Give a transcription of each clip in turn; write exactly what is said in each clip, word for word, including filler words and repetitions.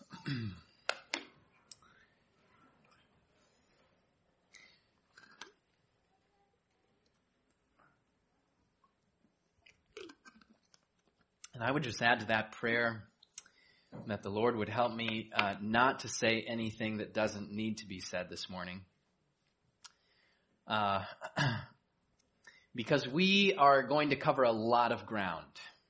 And I would just add to that prayer that the Lord would help me uh, not to say anything that doesn't need to be said this morning. Uh, because we are going to cover a lot of ground.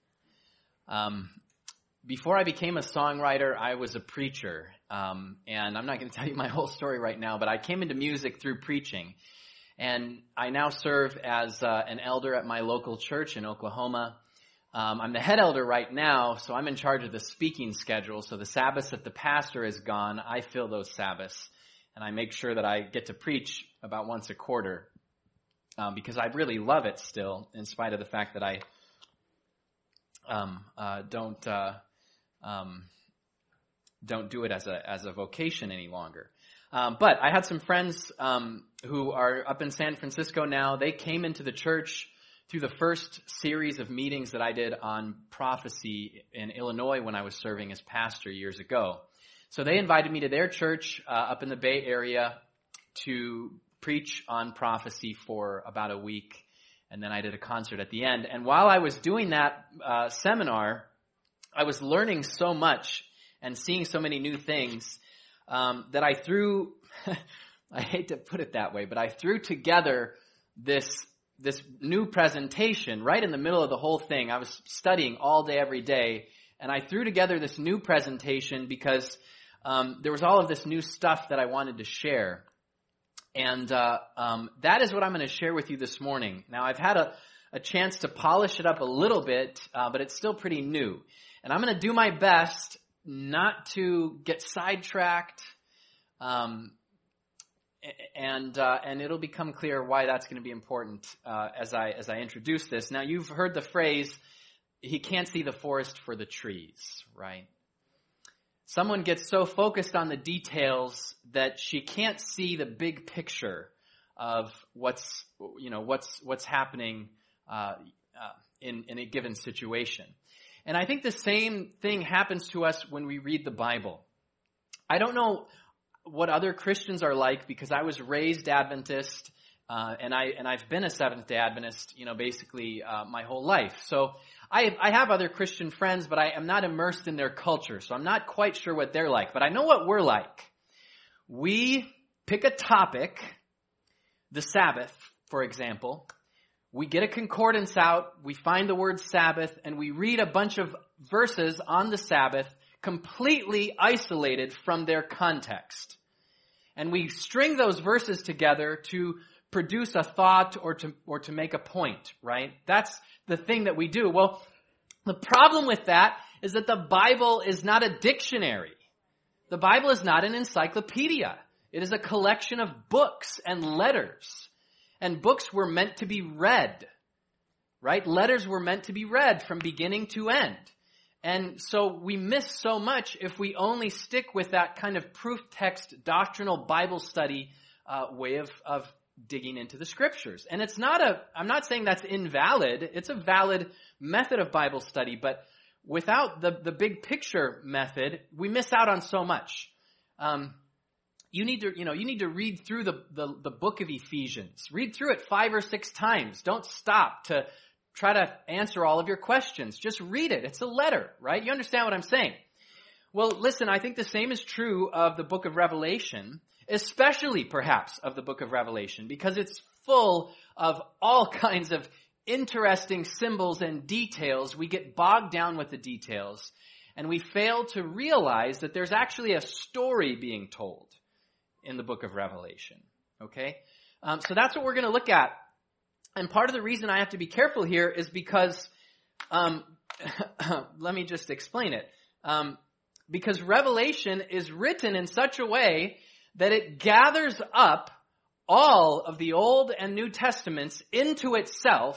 Um, before I became a songwriter, I was a preacher. Um, and I'm not going to tell you my whole story right now, but I came into music through preaching. And I now serve as uh, an elder at my local church in Oklahoma. Um, I'm the head elder right now, so I'm in charge of the speaking schedule. So the Sabbaths that the pastor is gone, I fill those Sabbaths. And I make sure that I get to preach about once a quarter. Um, because I really love it still, in spite of the fact that I um, uh, don't uh, um, don't do it as a as a vocation any longer. Um, but I had some friends um, who are up in San Francisco now. They came into the church through the first series of meetings that I did on prophecy in Illinois when I was serving as pastor years ago. So they invited me to their church uh, up in the Bay Area to preach on prophecy for about a week, and then I did a concert at the end. And while I was doing that uh, seminar, I was learning so much and seeing so many new things um, that I threw, I hate to put it that way, but I threw together this this new presentation right in the middle of the whole thing. I was studying all day, every day, and I threw together this new presentation because um, there was all of this new stuff that I wanted to share. And uh, um, that is what I'm going to share with you this morning. Now, I've had a, a chance to polish it up a little bit, uh, but it's still pretty new. And I'm going to do my best not to get sidetracked, um, and uh, and it'll become clear why that's going to be important uh, as I as I introduce this. Now, you've heard the phrase, "He can't see the forest for the trees," right? Someone gets so focused on the details that she can't see the big picture of what's, you know, what's, what's happening, uh, uh, in, in a given situation. And I think the same thing happens to us when we read the Bible. I don't know what other Christians are like because I was raised Adventist, uh, and I, and I've been a Seventh-day Adventist, you know, basically, uh, my whole life. So I, I have other Christian friends, but I am not immersed in their culture, so I'm not quite sure what they're like. But I know what we're like. We pick a topic, the Sabbath, for example. We get a concordance out, we find the word Sabbath, and we read a bunch of verses on the Sabbath completely isolated from their context. And we string those verses together to produce a thought or to or to make a point, right? That's the thing that we do. Well, the problem with that is that the Bible is not a dictionary. The Bible is not an encyclopedia. It is a collection of books and letters. And books were meant to be read, right? Letters were meant to be read from beginning to end. And so we miss so much if we only stick with that kind of proof text doctrinal Bible study uh, way of, of digging into the scriptures. And it's not a, I'm not saying that's invalid. It's a valid method of Bible study, but without the, the big picture method, we miss out on so much. Um, you need to, you know, you need to read through the, the, the book of Ephesians. Read through it five or six times. Don't stop to try to answer all of your questions. Just read it. It's a letter, right? You understand what I'm saying? Well, listen, I think the same is true of the book of Revelation, especially perhaps of the book of Revelation, because it's full of all kinds of interesting symbols and details. We get bogged down with the details, and we fail to realize that there's actually a story being told in the book of Revelation, okay? Um, so that's what we're going to look at. And part of the reason I have to be careful here is because, um, let me just explain it. Um, because Revelation is written in such a way that it gathers up all of the Old and New Testaments into itself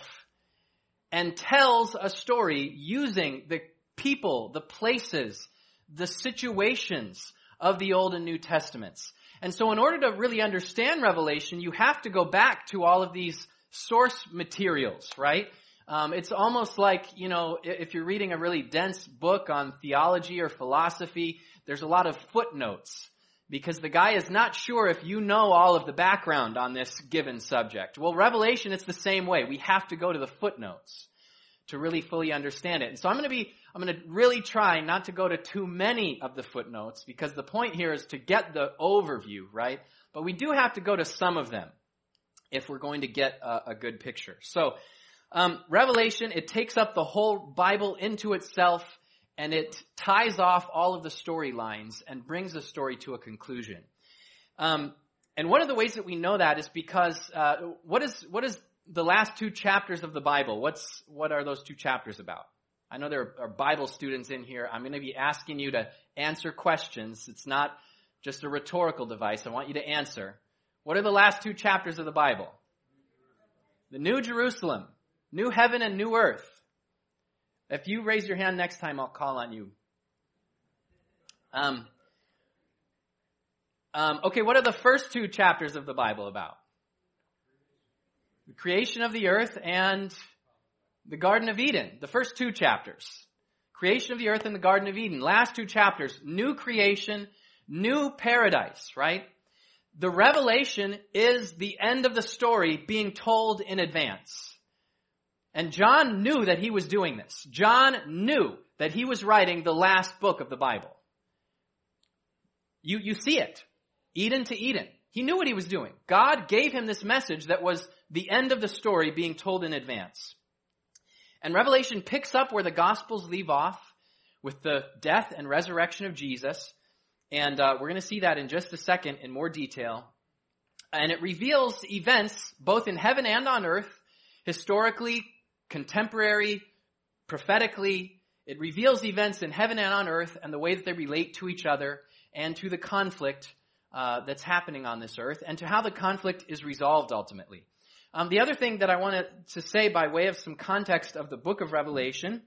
and tells a story using the people, the places, the situations of the Old and New Testaments. And so in order to really understand Revelation, you have to go back to all of these source materials, right? Um, it's almost like, you know, if you're reading a really dense book on theology or philosophy, there's a lot of footnotes because the guy is not sure if you know all of the background on this given subject. Well, Revelation, it's the same way. We have to go to the footnotes to really fully understand it. And so I'm going to be, I'm going to really try not to go to too many of the footnotes because the point here is to get the overview, right? But we do have to go to some of them if we're going to get a, a good picture. So, um, Revelation, it takes up the whole Bible into itself and it ties off all of the storylines and brings the story to a conclusion. Um, and one of the ways that we know that is because, uh, what is, what is the last two chapters of the Bible? What's, what are those two chapters about? I know there are Bible students in here. I'm going to be asking you to answer questions. It's not just a rhetorical device. I want you to answer. What are the last two chapters of the Bible? The New Jerusalem, New Heaven and New Earth. If you raise your hand next time, I'll call on you. Um, um, okay, what are the first two chapters of the Bible about? The creation of the earth and the Garden of Eden. The first two chapters. Creation of the earth and the Garden of Eden. Last two chapters. New creation, new paradise, right? The Revelation is the end of the story being told in advance. And John knew that he was doing this. John knew that he was writing the last book of the Bible. You, you see it. Eden to Eden. He knew what he was doing. God gave him this message that was the end of the story being told in advance. And Revelation picks up where the Gospels leave off with the death and resurrection of Jesus. And uh, we're going to see that in just a second in more detail. And it reveals events both in heaven and on earth, historically, contemporary, prophetically. It reveals events in heaven and on earth and the way that they relate to each other and to the conflict uh, that's happening on this earth and to how the conflict is resolved ultimately. Um, the other thing that I wanted to say by way of some context of the book of Revelation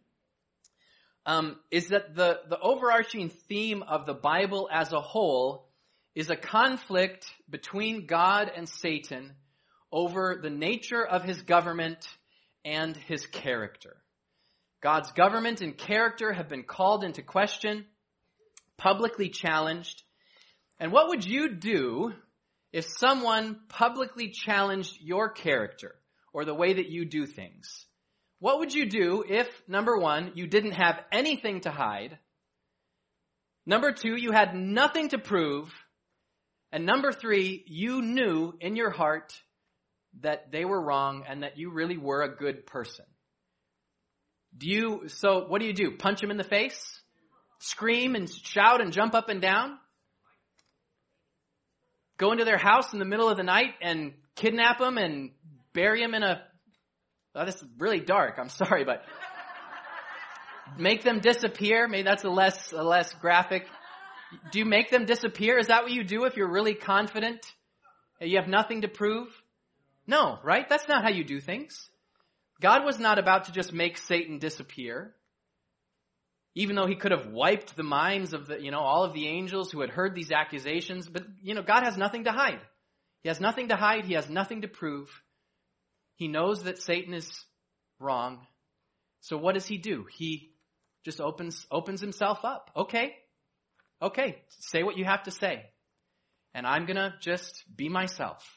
um, is that the, the overarching theme of the Bible as a whole is a conflict between God and Satan over the nature of his government and his character. God's government and character have been called into question, publicly challenged. And what would you do if someone publicly challenged your character or the way that you do things? What would you do if, number one, you didn't have anything to hide? Number two, you had nothing to prove. And number three, you knew in your heart that they were wrong and that you really were a good person. Do you, so what do you do? Punch them in the face? Scream and shout and jump up and down? Go into their house in the middle of the night and kidnap them and bury them in a, oh, this is really dark, I'm sorry, but make them disappear? Maybe that's a less, a less graphic. Do you make them disappear? Is that what you do if you're really confident and you have nothing to prove? No, right? That's not how you do things. God was not about to just make Satan disappear. Even though he could have wiped the minds of the, you know, all of the angels who had heard these accusations. But, you know, God has nothing to hide. He has nothing to hide. He has nothing to prove. He knows that Satan is wrong. So what does he do? He just opens, opens himself up. Okay. Okay. Say what you have to say. And I'm going to just be myself.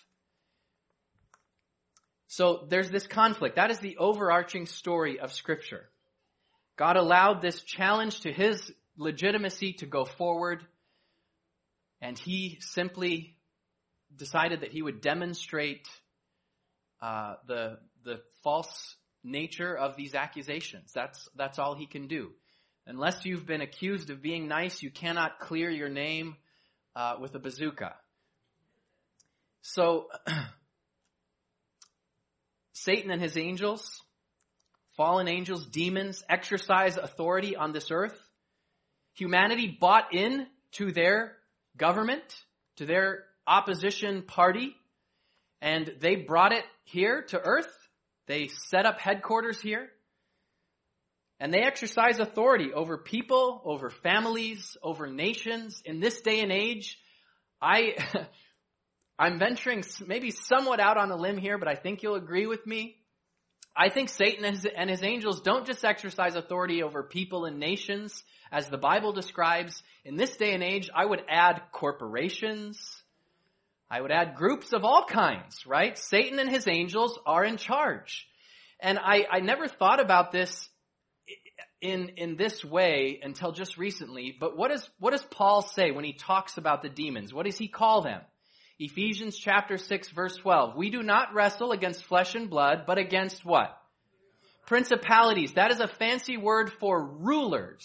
So there's this conflict. That is the overarching story of Scripture. God allowed this challenge to his legitimacy to go forward, and he simply decided that he would demonstrate uh, the the false nature of these accusations. That's that's all he can do. Unless you've been accused of being nice, you cannot clear your name uh, with a bazooka. So Satan and his angels, fallen angels, demons, exercise authority on this earth. Humanity bought in to their government, to their opposition party, and they brought it here to earth. They set up headquarters here, and they exercise authority over people, over families, over nations. In this day and age, I... I'm venturing maybe somewhat out on a limb here, but I think you'll agree with me. I think Satan and his, and his angels don't just exercise authority over people and nations, as the Bible describes. In this day and age, I would add corporations. I would add groups of all kinds, right? Satan and his angels are in charge. And I, I never thought about this in, in this way until just recently. But what does, what does Paul say when he talks about the demons? What does he call them? Ephesians chapter six, verse twelve. We do not wrestle against flesh and blood, but against what? Principalities. That is a fancy word for rulers.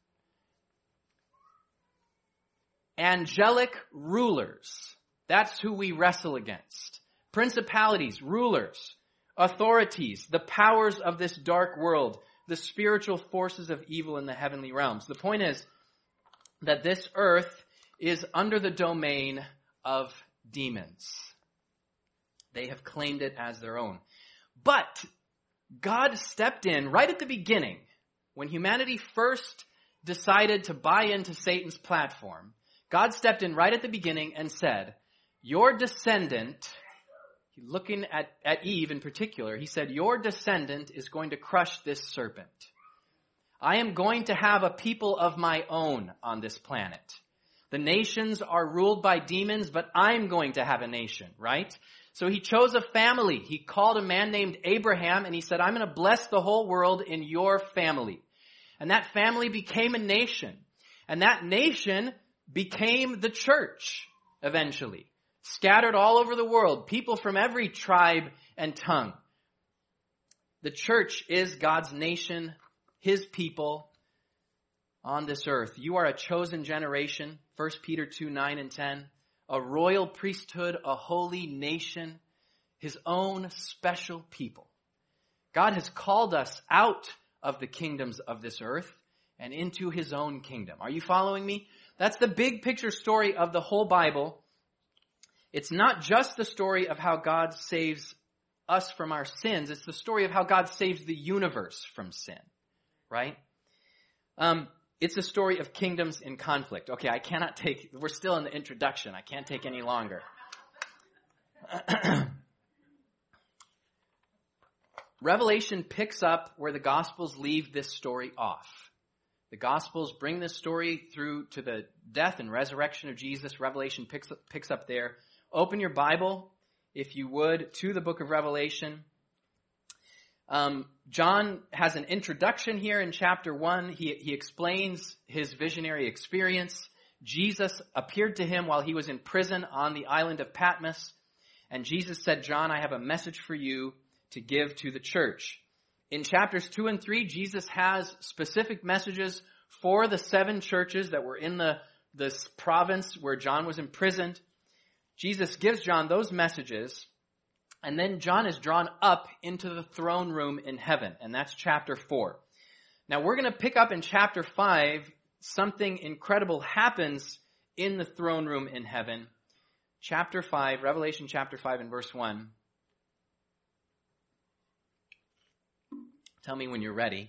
Angelic rulers. That's who we wrestle against. Principalities, rulers, authorities, the powers of this dark world, the spiritual forces of evil in the heavenly realms. The point is that this earth is under the domain of demons. They have claimed it as their own. But God stepped in right at the beginning when humanity first decided to buy into Satan's platform. God stepped in right at the beginning and said, your descendant, looking at, at Eve in particular, he said, your descendant is going to crush this serpent. I am going to have a people of my own on this planet. The nations are ruled by demons, but I'm going to have a nation, right? So he chose a family. He called a man named Abraham and he said, I'm going to bless the whole world in your family. And that family became a nation. And that nation became the church eventually. Scattered all over the world, people from every tribe and tongue. The church is God's nation, his people on this earth. You are a chosen generation, First Peter two, nine and ten. A royal priesthood, a holy nation, his own special people. God has called us out of the kingdoms of this earth and into his own kingdom. Are you following me? That's the big picture story of the whole Bible. It's not just the story of how God saves us from our sins. It's the story of how God saves the universe from sin, right? Um, it's a story of kingdoms in conflict. Okay, I cannot take, we're still in the introduction. I can't take any longer. Revelation picks up where the Gospels leave this story off. The Gospels bring this story through to the death and resurrection of Jesus. Revelation picks up, picks up there. Open your Bible, if you would, to the book of Revelation. Um, John has an introduction here in chapter one. He, he explains his visionary experience. Jesus appeared to him while he was in prison on the island of Patmos. And Jesus said, John, I have a message for you to give to the church. In chapters two and three, Jesus has specific messages for the seven churches that were in the this province where John was imprisoned. Jesus gives John those messages, and then John is drawn up into the throne room in heaven, and that's chapter four. Now we're going to pick up in chapter five. Something incredible happens in the throne room in heaven. Chapter five, Revelation chapter five and verse one. Tell me when you're ready.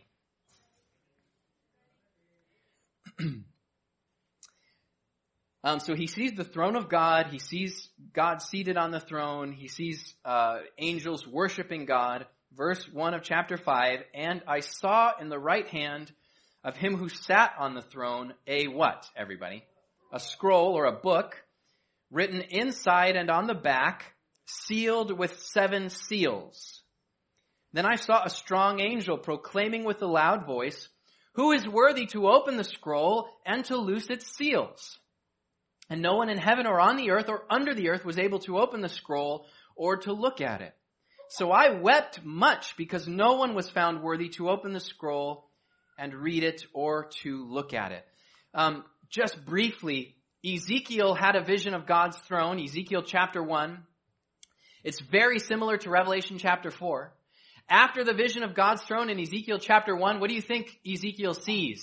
um, so he sees the throne of God. He sees God seated on the throne. He sees uh, angels worshiping God. Verse one of chapter five. And I saw in the right hand of him who sat on the throne a what, everybody? A scroll or a book written inside and on the back, sealed with seven seals. Then I saw a strong angel proclaiming with a loud voice, who is worthy to open the scroll and to loose its seals? And no one in heaven or on the earth or under the earth was able to open the scroll or to look at it. So I wept much because no one was found worthy to open the scroll and read it or to look at it. Um, just briefly, Ezekiel had a vision of God's throne, Ezekiel chapter one. It's very similar to Revelation chapter four. After the vision of God's throne in Ezekiel chapter one, what do you think Ezekiel sees?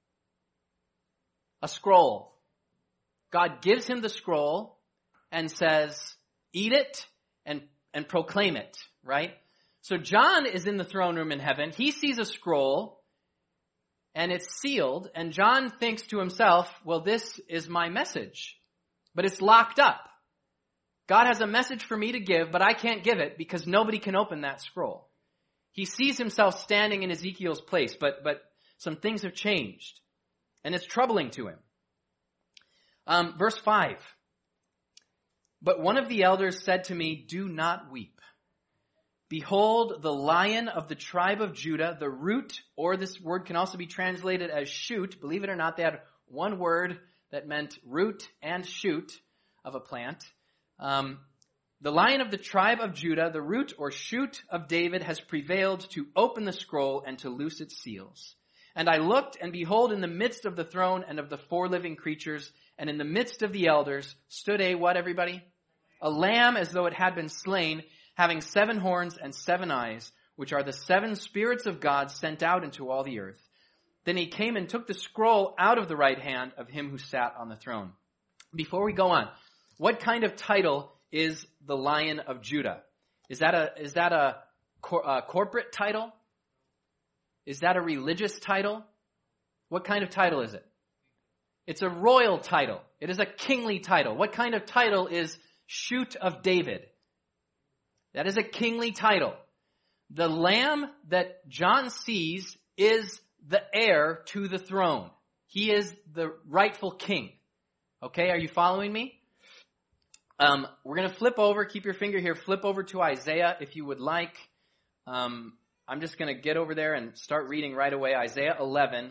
A scroll. God gives him the scroll and says, eat it and, and proclaim it, right? So John is in the throne room in heaven. He sees a scroll and it's sealed, and John thinks to himself, well, this is my message, but it's locked up. God has a message for me to give, but I can't give it because nobody can open that scroll. He sees himself standing in Ezekiel's place, but, but some things have changed. And it's troubling to him. Um, verse five. But one of the elders said to me, do not weep. Behold, the Lion of the tribe of Judah, the root, or this word can also be translated as shoot. Believe it or not, they had one word that meant root and shoot of a plant. Um, the Lion of the tribe of Judah, the root or shoot of David, has prevailed to open the scroll and to loose its seals. And I looked, and behold, in the midst of the throne and of the four living creatures, and in the midst of the elders, stood a, what everybody? A lamb as though it had been slain, having seven horns and seven eyes, which are the seven spirits of God sent out into all the earth. Then he came and took the scroll out of the right hand of him who sat on the throne. Before we go on, what kind of title is the Lion of Judah? Is that a, is that a, cor- a corporate title? Is that a religious title? What kind of title is it? It's a royal title. It is a kingly title. What kind of title is Shoot of David? That is a kingly title. The lamb that John sees is the heir to the throne. He is the rightful king. Okay, are you following me? Um, we're going to flip over. Keep your finger here. Flip over to Isaiah if you would like. Um, I'm just going to get over there and start reading right away. Isaiah eleven.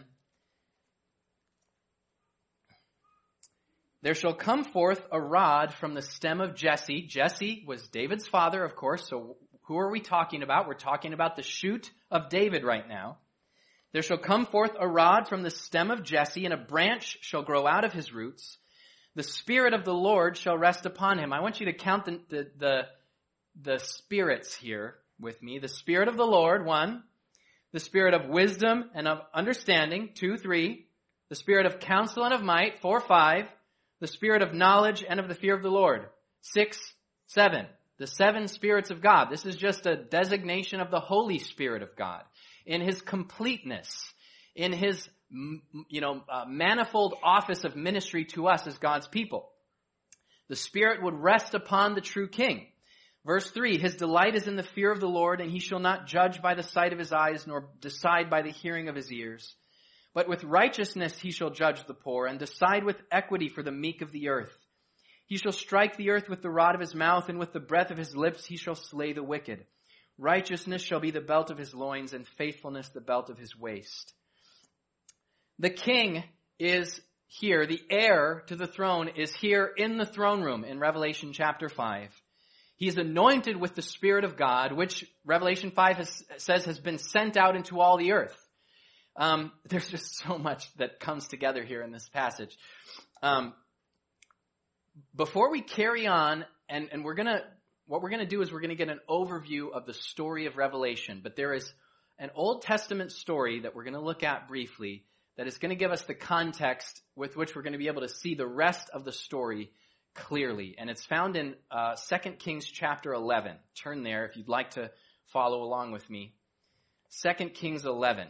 There shall come forth a rod from the stem of Jesse. Jesse was David's father, of course. So who are we talking about? We're talking about the shoot of David right now. There shall come forth a rod from the stem of Jesse, and a branch shall grow out of his roots. The Spirit of the Lord shall rest upon him. I want you to count the, the, the, the spirits here with me. The Spirit of the Lord, one. The Spirit of wisdom and of understanding, two, three. The Spirit of counsel and of might, four, five. The Spirit of knowledge and of the fear of the Lord, six, seven. The seven spirits of God. This is just a designation of the Holy Spirit of God in his completeness, in his, you know, uh, manifold office of ministry to us as God's people. The Spirit would rest upon the true King. Verse three, his delight is in the fear of the Lord, and he shall not judge by the sight of his eyes, nor decide by the hearing of his ears. But with righteousness he shall judge the poor, and decide with equity for the meek of the earth. He shall strike the earth with the rod of his mouth, and with the breath of his lips he shall slay the wicked. Righteousness shall be the belt of his loins, and faithfulness the belt of his waist. The king is here. The heir to the throne is here in the throne room in Revelation chapter five. He is anointed with the Spirit of God, which Revelation five has, says has been sent out into all the earth. Um, there's just so much that comes together here in this passage. Um, before we carry on, and, and we're gonna, what we're gonna do is we're gonna get an overview of the story of Revelation. But there is an Old Testament story that we're gonna look at briefly that is gonna give us the context with which we're gonna be able to see the rest of the story clearly. And it's found in uh, Second Kings chapter eleven. Turn there if you'd like to follow along with me. Second Kings eleven.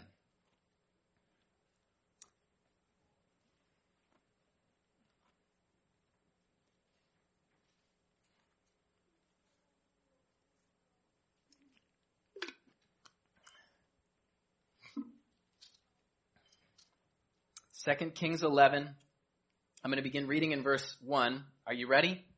Second Kings eleven. I'm going to begin reading in verse one. Are you ready? Yeah.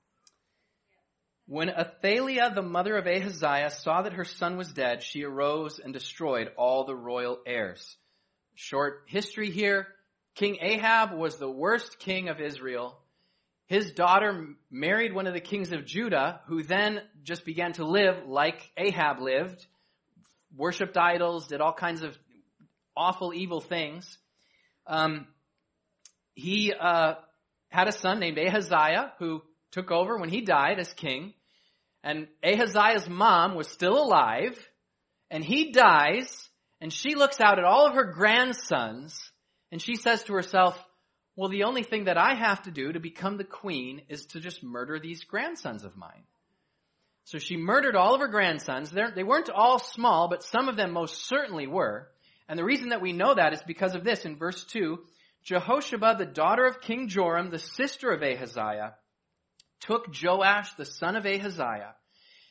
When Athaliah, the mother of Ahaziah, saw that her son was dead, she arose and destroyed all the royal heirs. Short history here. King Ahab was the worst king of Israel. His daughter married one of the kings of Judah, who then just began to live like Ahab lived, worshipped idols, did all kinds of awful, evil things. Um, he uh, had a son named Ahaziah who took over when he died as king. And Ahaziah's mom was still alive. And he dies. And she looks out at all of her grandsons. And she says to herself, well, the only thing that I have to do to become the queen is to just murder these grandsons of mine. So she murdered all of her grandsons. They're, they weren't all small, but some of them most certainly were. And the reason that we know that is because of this. In verse two, Jehosheba, the daughter of King Joram, the sister of Ahaziah, took Joash, the son of Ahaziah,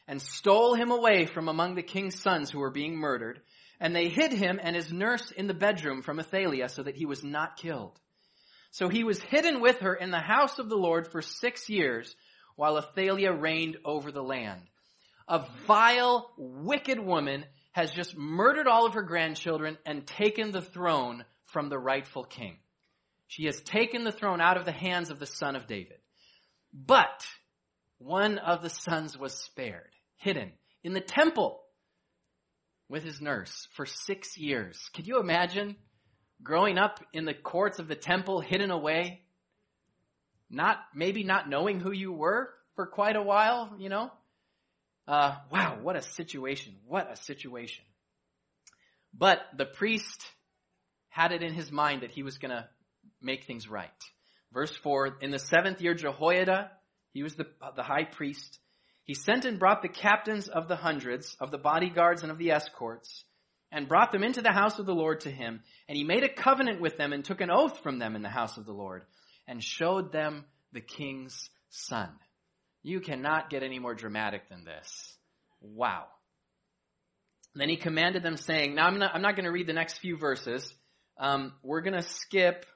and stole him away from among the king's sons who were being murdered. And they hid him and his nurse in the bedroom from Athaliah so that he was not killed. So he was hidden with her in the house of the Lord for six years while Athaliah reigned over the land. A vile, wicked woman has just murdered all of her grandchildren and taken the throne from the rightful king. She has taken the throne out of the hands of the son of David. But one of the sons was spared, hidden in the temple with his nurse for six years. Could you imagine growing up in the courts of the temple, hidden away? Not, maybe not knowing who you were for quite a while, you know? Uh, wow, what a situation. What a situation. But the priest had it in his mind that he was going to make things right. Verse four, in the seventh year, Jehoiada, he was the, the high priest, he sent and brought the captains of the hundreds, of the bodyguards and of the escorts, and brought them into the house of the Lord to him. And he made a covenant with them and took an oath from them in the house of the Lord, and showed them the king's son. You cannot get any more dramatic than this. Wow. Then he commanded them, saying, now I'm not, I'm not going to read the next few verses. Um, we're going to skip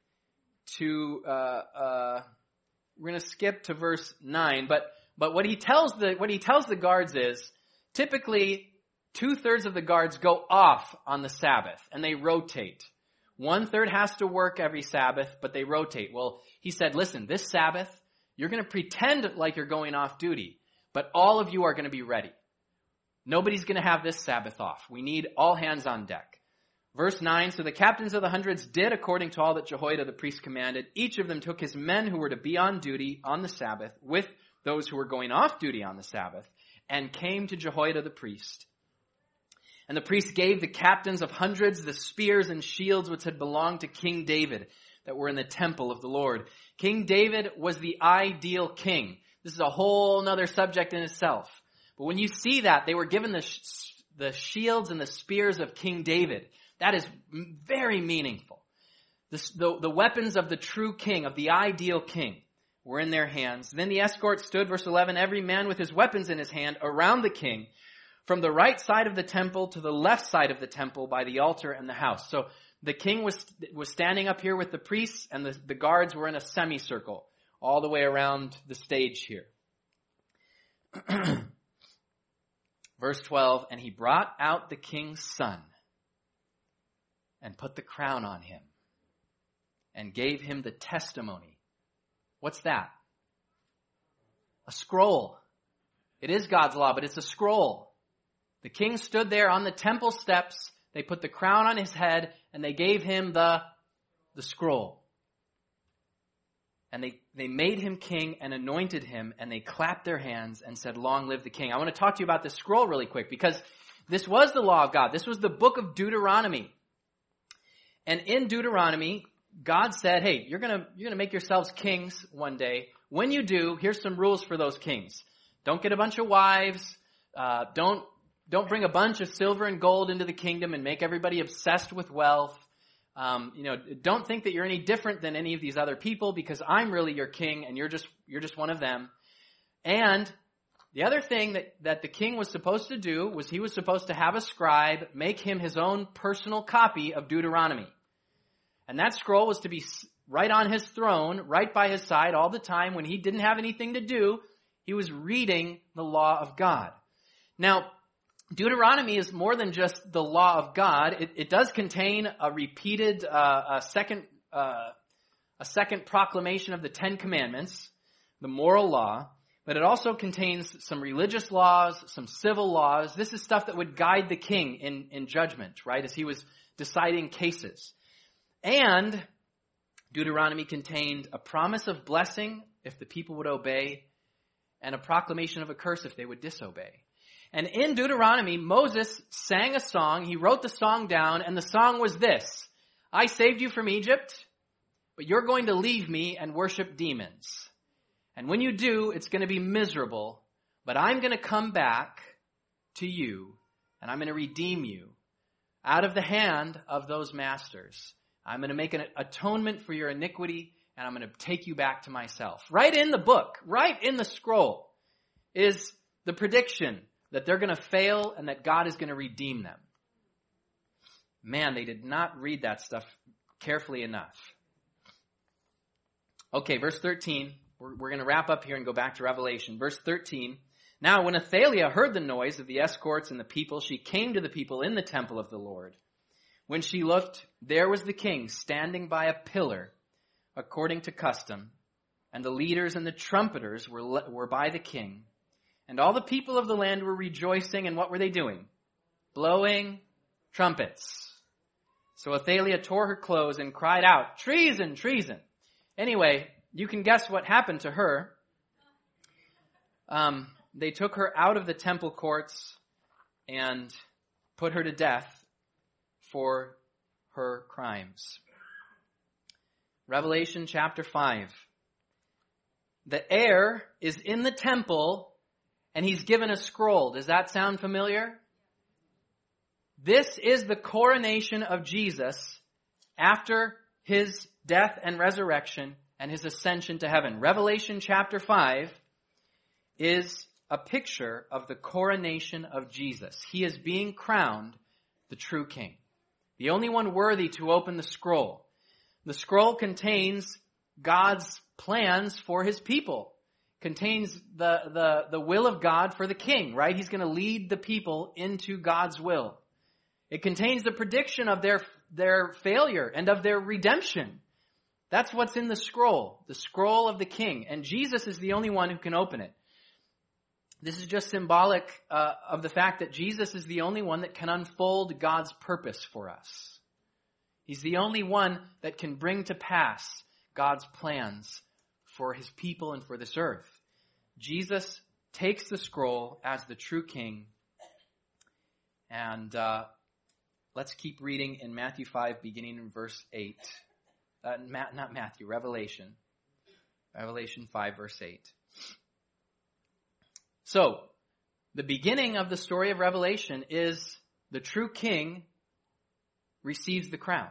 to, uh, uh, we're going to skip to verse nine, but But what he tells the what he tells the guards is, typically two-thirds of the guards go off on the Sabbath, and they rotate. One-third has to work every Sabbath, but they rotate. Well, he said, listen, this Sabbath, you're going to pretend like you're going off duty, but all of you are going to be ready. Nobody's going to have this Sabbath off. We need all hands on deck. Verse nine, so the captains of the hundreds did according to all that Jehoiada the priest commanded. Each of them took his men who were to be on duty on the Sabbath with those who were going off duty on the Sabbath, and came to Jehoiada the priest. And the priest gave the captains of hundreds the spears and shields which had belonged to King David that were in the temple of the Lord. King David was the ideal king. This is a whole nother subject in itself. But when you see that, they were given the, sh- the shields and the spears of King David. That is very meaningful. The, the, the weapons of the true king, of the ideal king, were in their hands. Then the escort stood, verse eleven, every man with his weapons in his hand around the king, from the right side of the temple to the left side of the temple by the altar and the house. So the king was was standing up here with the priests, and the, the guards were in a semicircle all the way around the stage here. Verse twelve, and he brought out the king's son and put the crown on him and gave him the testimony. What's that? A scroll. It is God's law, but it's a scroll. The king stood there on the temple steps. They put the crown on his head, and they gave him the, the scroll. And they, they made him king and anointed him, and they clapped their hands and said, long live the king. I want to talk to you about this scroll really quick, because this was the law of God. This was the book of Deuteronomy. And in Deuteronomy, God said, hey, you're going to you're going to make yourselves kings one day. When you do, here's some rules for those kings. Don't get a bunch of wives. Uh, don't don't bring a bunch of silver and gold into the kingdom and make everybody obsessed with wealth. Um, you know, don't think that you're any different than any of these other people, because I'm really your king and you're just you're just one of them. And the other thing that, that the king was supposed to do was he was supposed to have a scribe make him his own personal copy of Deuteronomy. And that scroll was to be right on his throne, right by his side all the time. When he didn't have anything to do, he was reading the law of God. Now, Deuteronomy is more than just the law of God. It, it does contain a repeated, uh, a second, uh, a second proclamation of the Ten Commandments, the moral law. But it also contains some religious laws, some civil laws. This is stuff that would guide the king in, in judgment, right, as he was deciding cases. And Deuteronomy contained a promise of blessing if the people would obey, and a proclamation of a curse if they would disobey. And in Deuteronomy, Moses sang a song. He wrote the song down, and the song was this: I saved you from Egypt, but you're going to leave me and worship demons. And when you do, it's going to be miserable, but I'm going to come back to you, and I'm going to redeem you out of the hand of those masters. I'm going to make an atonement for your iniquity, and I'm going to take you back to myself. Right in the book, right in the scroll, is the prediction that they're going to fail and that God is going to redeem them. Man, they did not read that stuff carefully enough. Okay, verse thirteen. We're, we're going to wrap up here and go back to Revelation. Verse thirteen. Now, when Athaliah heard the noise of the escorts and the people, she came to the people in the temple of the Lord. When she looked, there was the king standing by a pillar, according to custom, and the leaders and the trumpeters were, were by the king. And all the people of the land were rejoicing, and what were they doing? Blowing trumpets. So Athaliah tore her clothes and cried out, treason, treason. Anyway, you can guess what happened to her. Um, they took her out of the temple courts and put her to death for her crimes. Revelation chapter five. The heir is in the temple and he's given a scroll. Does that sound familiar? This is the coronation of Jesus after his death and resurrection and his ascension to heaven. Revelation chapter five is a picture of the coronation of Jesus. He is being crowned the true king, the only one worthy to open the scroll. The scroll contains God's plans for his people, contains the, the, the will of God for the king, right? He's going to lead the people into God's will. It contains the prediction of their, their failure and of their redemption. That's what's in the scroll, the scroll of the king. And Jesus is the only one who can open it. This is just symbolic uh, of the fact that Jesus is the only one that can unfold God's purpose for us. He's the only one that can bring to pass God's plans for his people and for this earth. Jesus takes the scroll as the true king. And uh, let's keep reading in Matthew five, beginning in verse eight. Uh, Ma- not Matthew, Revelation. Revelation five, verse eight. So, the beginning of the story of Revelation is the true king receives the crown.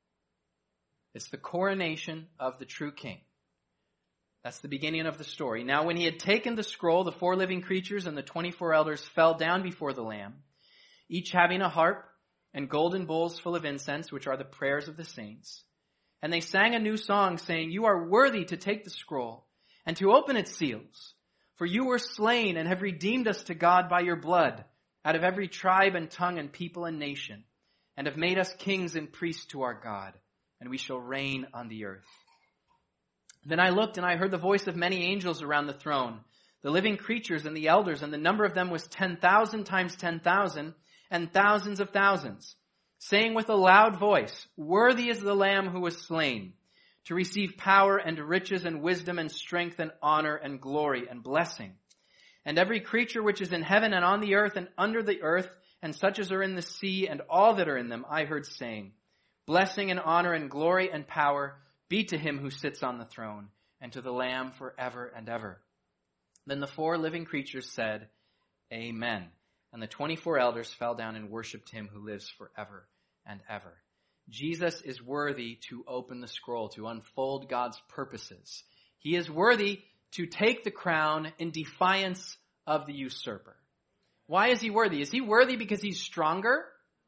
It's the coronation of the true king. That's the beginning of the story. Now, when he had taken the scroll, the four living creatures and the twenty-four elders fell down before the Lamb, each having a harp and golden bowls full of incense, which are the prayers of the saints. And they sang a new song, saying, "You are worthy to take the scroll and to open its seals. For you were slain and have redeemed us to God by your blood out of every tribe and tongue and people and nation, and have made us kings and priests to our God, and we shall reign on the earth." Then I looked and I heard the voice of many angels around the throne, the living creatures and the elders, and the number of them was ten thousand times ten thousand and thousands of thousands, saying with a loud voice, "Worthy is the Lamb who was slain, to receive power and riches and wisdom and strength and honor and glory and blessing." And every creature which is in heaven and on the earth and under the earth, and such as are in the sea and all that are in them, I heard saying, "Blessing and honor and glory and power be to him who sits on the throne, and to the Lamb forever and ever." Then the four living creatures said, "Amen." And the twenty-four elders fell down and worshipped him who lives forever and ever. Jesus is worthy to open the scroll, to unfold God's purposes. He is worthy to take the crown in defiance of the usurper. Why is he worthy? Is he worthy because he's stronger?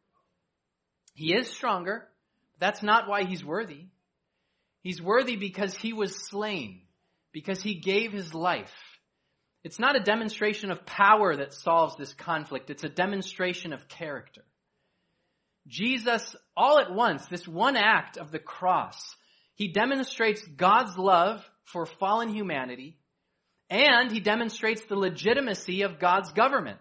He is stronger. That's not why he's worthy. He's worthy because he was slain, because he gave his life. It's not a demonstration of power that solves this conflict. It's a demonstration of character. Jesus, all at once, this one act of the cross, he demonstrates God's love for fallen humanity, and he demonstrates the legitimacy of God's government.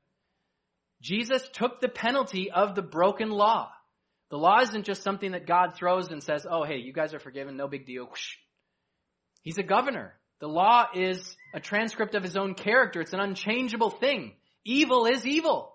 Jesus took the penalty of the broken law. The law isn't just something that God throws and says, "Oh, hey, you guys are forgiven, no big deal." Whoosh. He's a governor. The law is a transcript of his own character. It's an unchangeable thing. Evil is evil.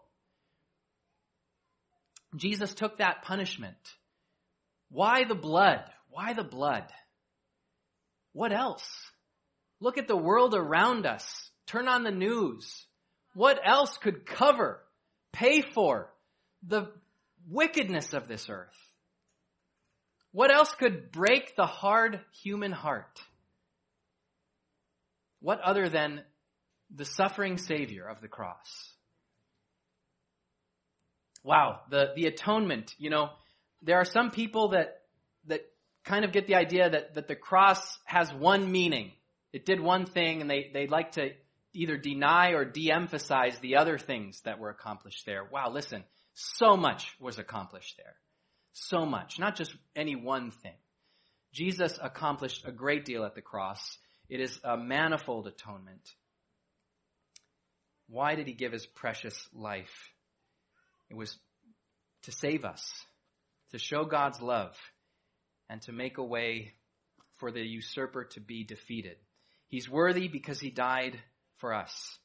Jesus took that punishment. Why the blood? Why the blood? What else? Look at the world around us. Turn on the news. What else could cover, pay for the wickedness of this earth? What else could break the hard human heart? What other than the suffering Savior of the cross. Wow, the, the atonement, you know, there are some people that that kind of get the idea that, that the cross has one meaning. It did one thing, and they, they like to either deny or de-emphasize the other things that were accomplished there. Wow, listen, so much was accomplished there. So much, not just any one thing. Jesus accomplished a great deal at the cross. It is a manifold atonement. Why did he give his precious life? It was to save us, to show God's love, and to make a way for the usurper to be defeated. He's worthy because he died for us.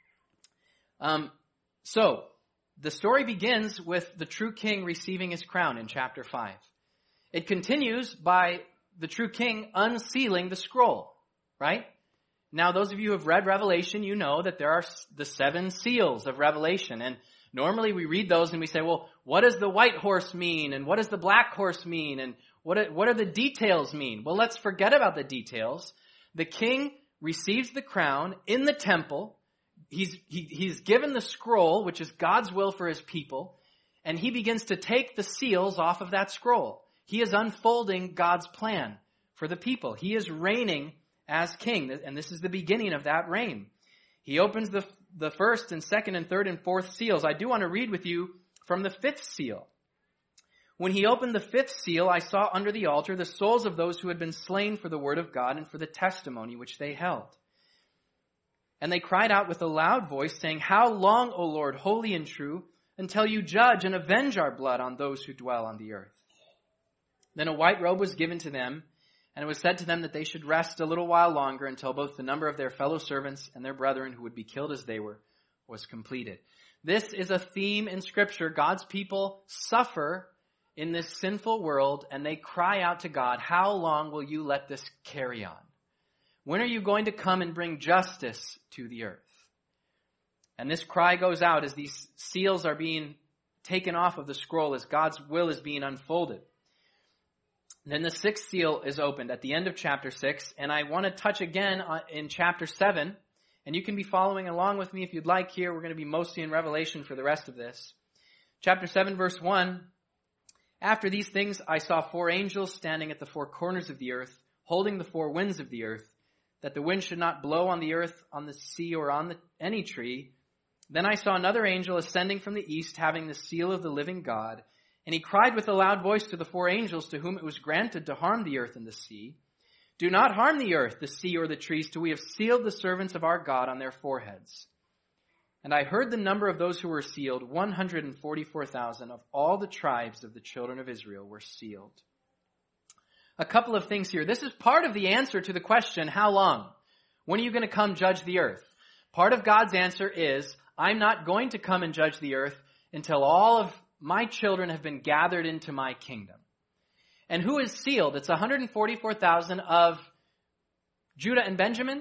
Um, so, the story begins with the true king receiving his crown in chapter five. It continues by the true king unsealing the scroll, right? Now, those of you who have read Revelation, you know that there are the seven seals of Revelation. And normally we read those and we say, well, what does the white horse mean? And what does the black horse mean? And what are, what are the details mean? Well, let's forget about the details. The king receives the crown in the temple. He's, he, he's given the scroll, which is God's will for his people. And he begins to take the seals off of that scroll. He is unfolding God's plan for the people. He is reigning as king, and this is the beginning of that reign. He opens the, the first and second and third and fourth seals. I do want to read with you from the fifth seal. When he opened the fifth seal, I saw under the altar the souls of those who had been slain for the word of God and for the testimony which they held. And they cried out with a loud voice, saying, "How long, O Lord, holy and true, until you judge and avenge our blood on those who dwell on the earth?" Then a white robe was given to them, and it was said to them that they should rest a little while longer until both the number of their fellow servants and their brethren who would be killed as they were was completed. This is a theme in Scripture. God's people suffer in this sinful world, and they cry out to God, "How long will you let this carry on? When are you going to come and bring justice to the earth?" And this cry goes out as these seals are being taken off of the scroll, as God's will is being unfolded. Then the sixth seal is opened at the end of chapter six, and I want to touch again in chapter seven, and you can be following along with me if you'd like here. We're going to be mostly in Revelation for the rest of this. Chapter seven, verse one, "After these things I saw four angels standing at the four corners of the earth, holding the four winds of the earth, that the wind should not blow on the earth, on the sea, or on the, any tree. Then I saw another angel ascending from the east, having the seal of the living God. And he cried with a loud voice to the four angels to whom it was granted to harm the earth and the sea, 'Do not harm the earth, the sea, or the trees, till we have sealed the servants of our God on their foreheads.' And I heard the number of those who were sealed, one hundred forty-four thousand of all the tribes of the children of Israel were sealed." A couple of things here. This is part of the answer to the question, how long? When are you going to come judge the earth? Part of God's answer is, I'm not going to come and judge the earth until all of my children have been gathered into my kingdom. And who is sealed? It's one hundred forty-four thousand of Judah and Benjamin,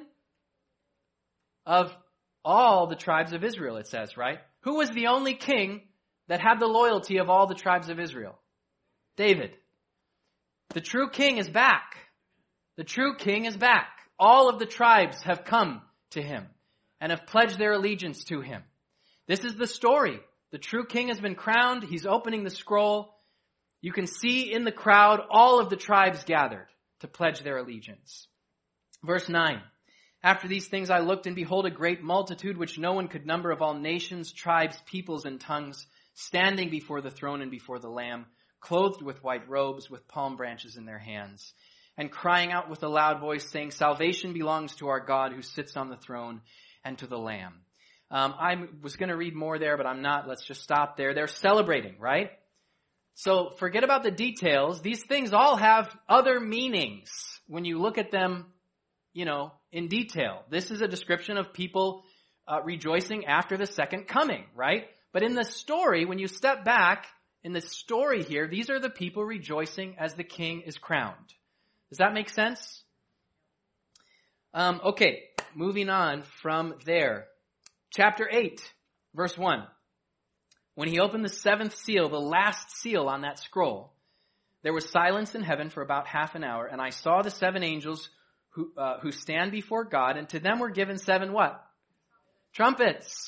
of all the tribes of Israel, it says, right? Who was the only king that had the loyalty of all the tribes of Israel? David. The true king is back. The true king is back. All of the tribes have come to him and have pledged their allegiance to him. This is the story. The true king has been crowned. He's opening the scroll. You can see in the crowd all of the tribes gathered to pledge their allegiance. Verse nine. "After these things I looked, and behold, a great multitude which no one could number, of all nations, tribes, peoples, and tongues, standing before the throne and before the Lamb, clothed with white robes, with palm branches in their hands, and crying out with a loud voice, saying, 'Salvation belongs to our God who sits on the throne and to the Lamb.'" Um, I was going to read more there, but I'm not. Let's just stop there. They're celebrating, right? So forget about the details. These things all have other meanings when you look at them, you know, in detail. This is a description of people uh, rejoicing after the second coming, right? But in the story, when you step back in the story here, these are the people rejoicing as the king is crowned. Does that make sense? Um, okay, moving on from there. Chapter eight, verse one. "When he opened the seventh seal, the last seal on that scroll, there was silence in heaven for about half an hour, and I saw the seven angels who, uh, who stand before God, and to them were given seven what? Trumpets.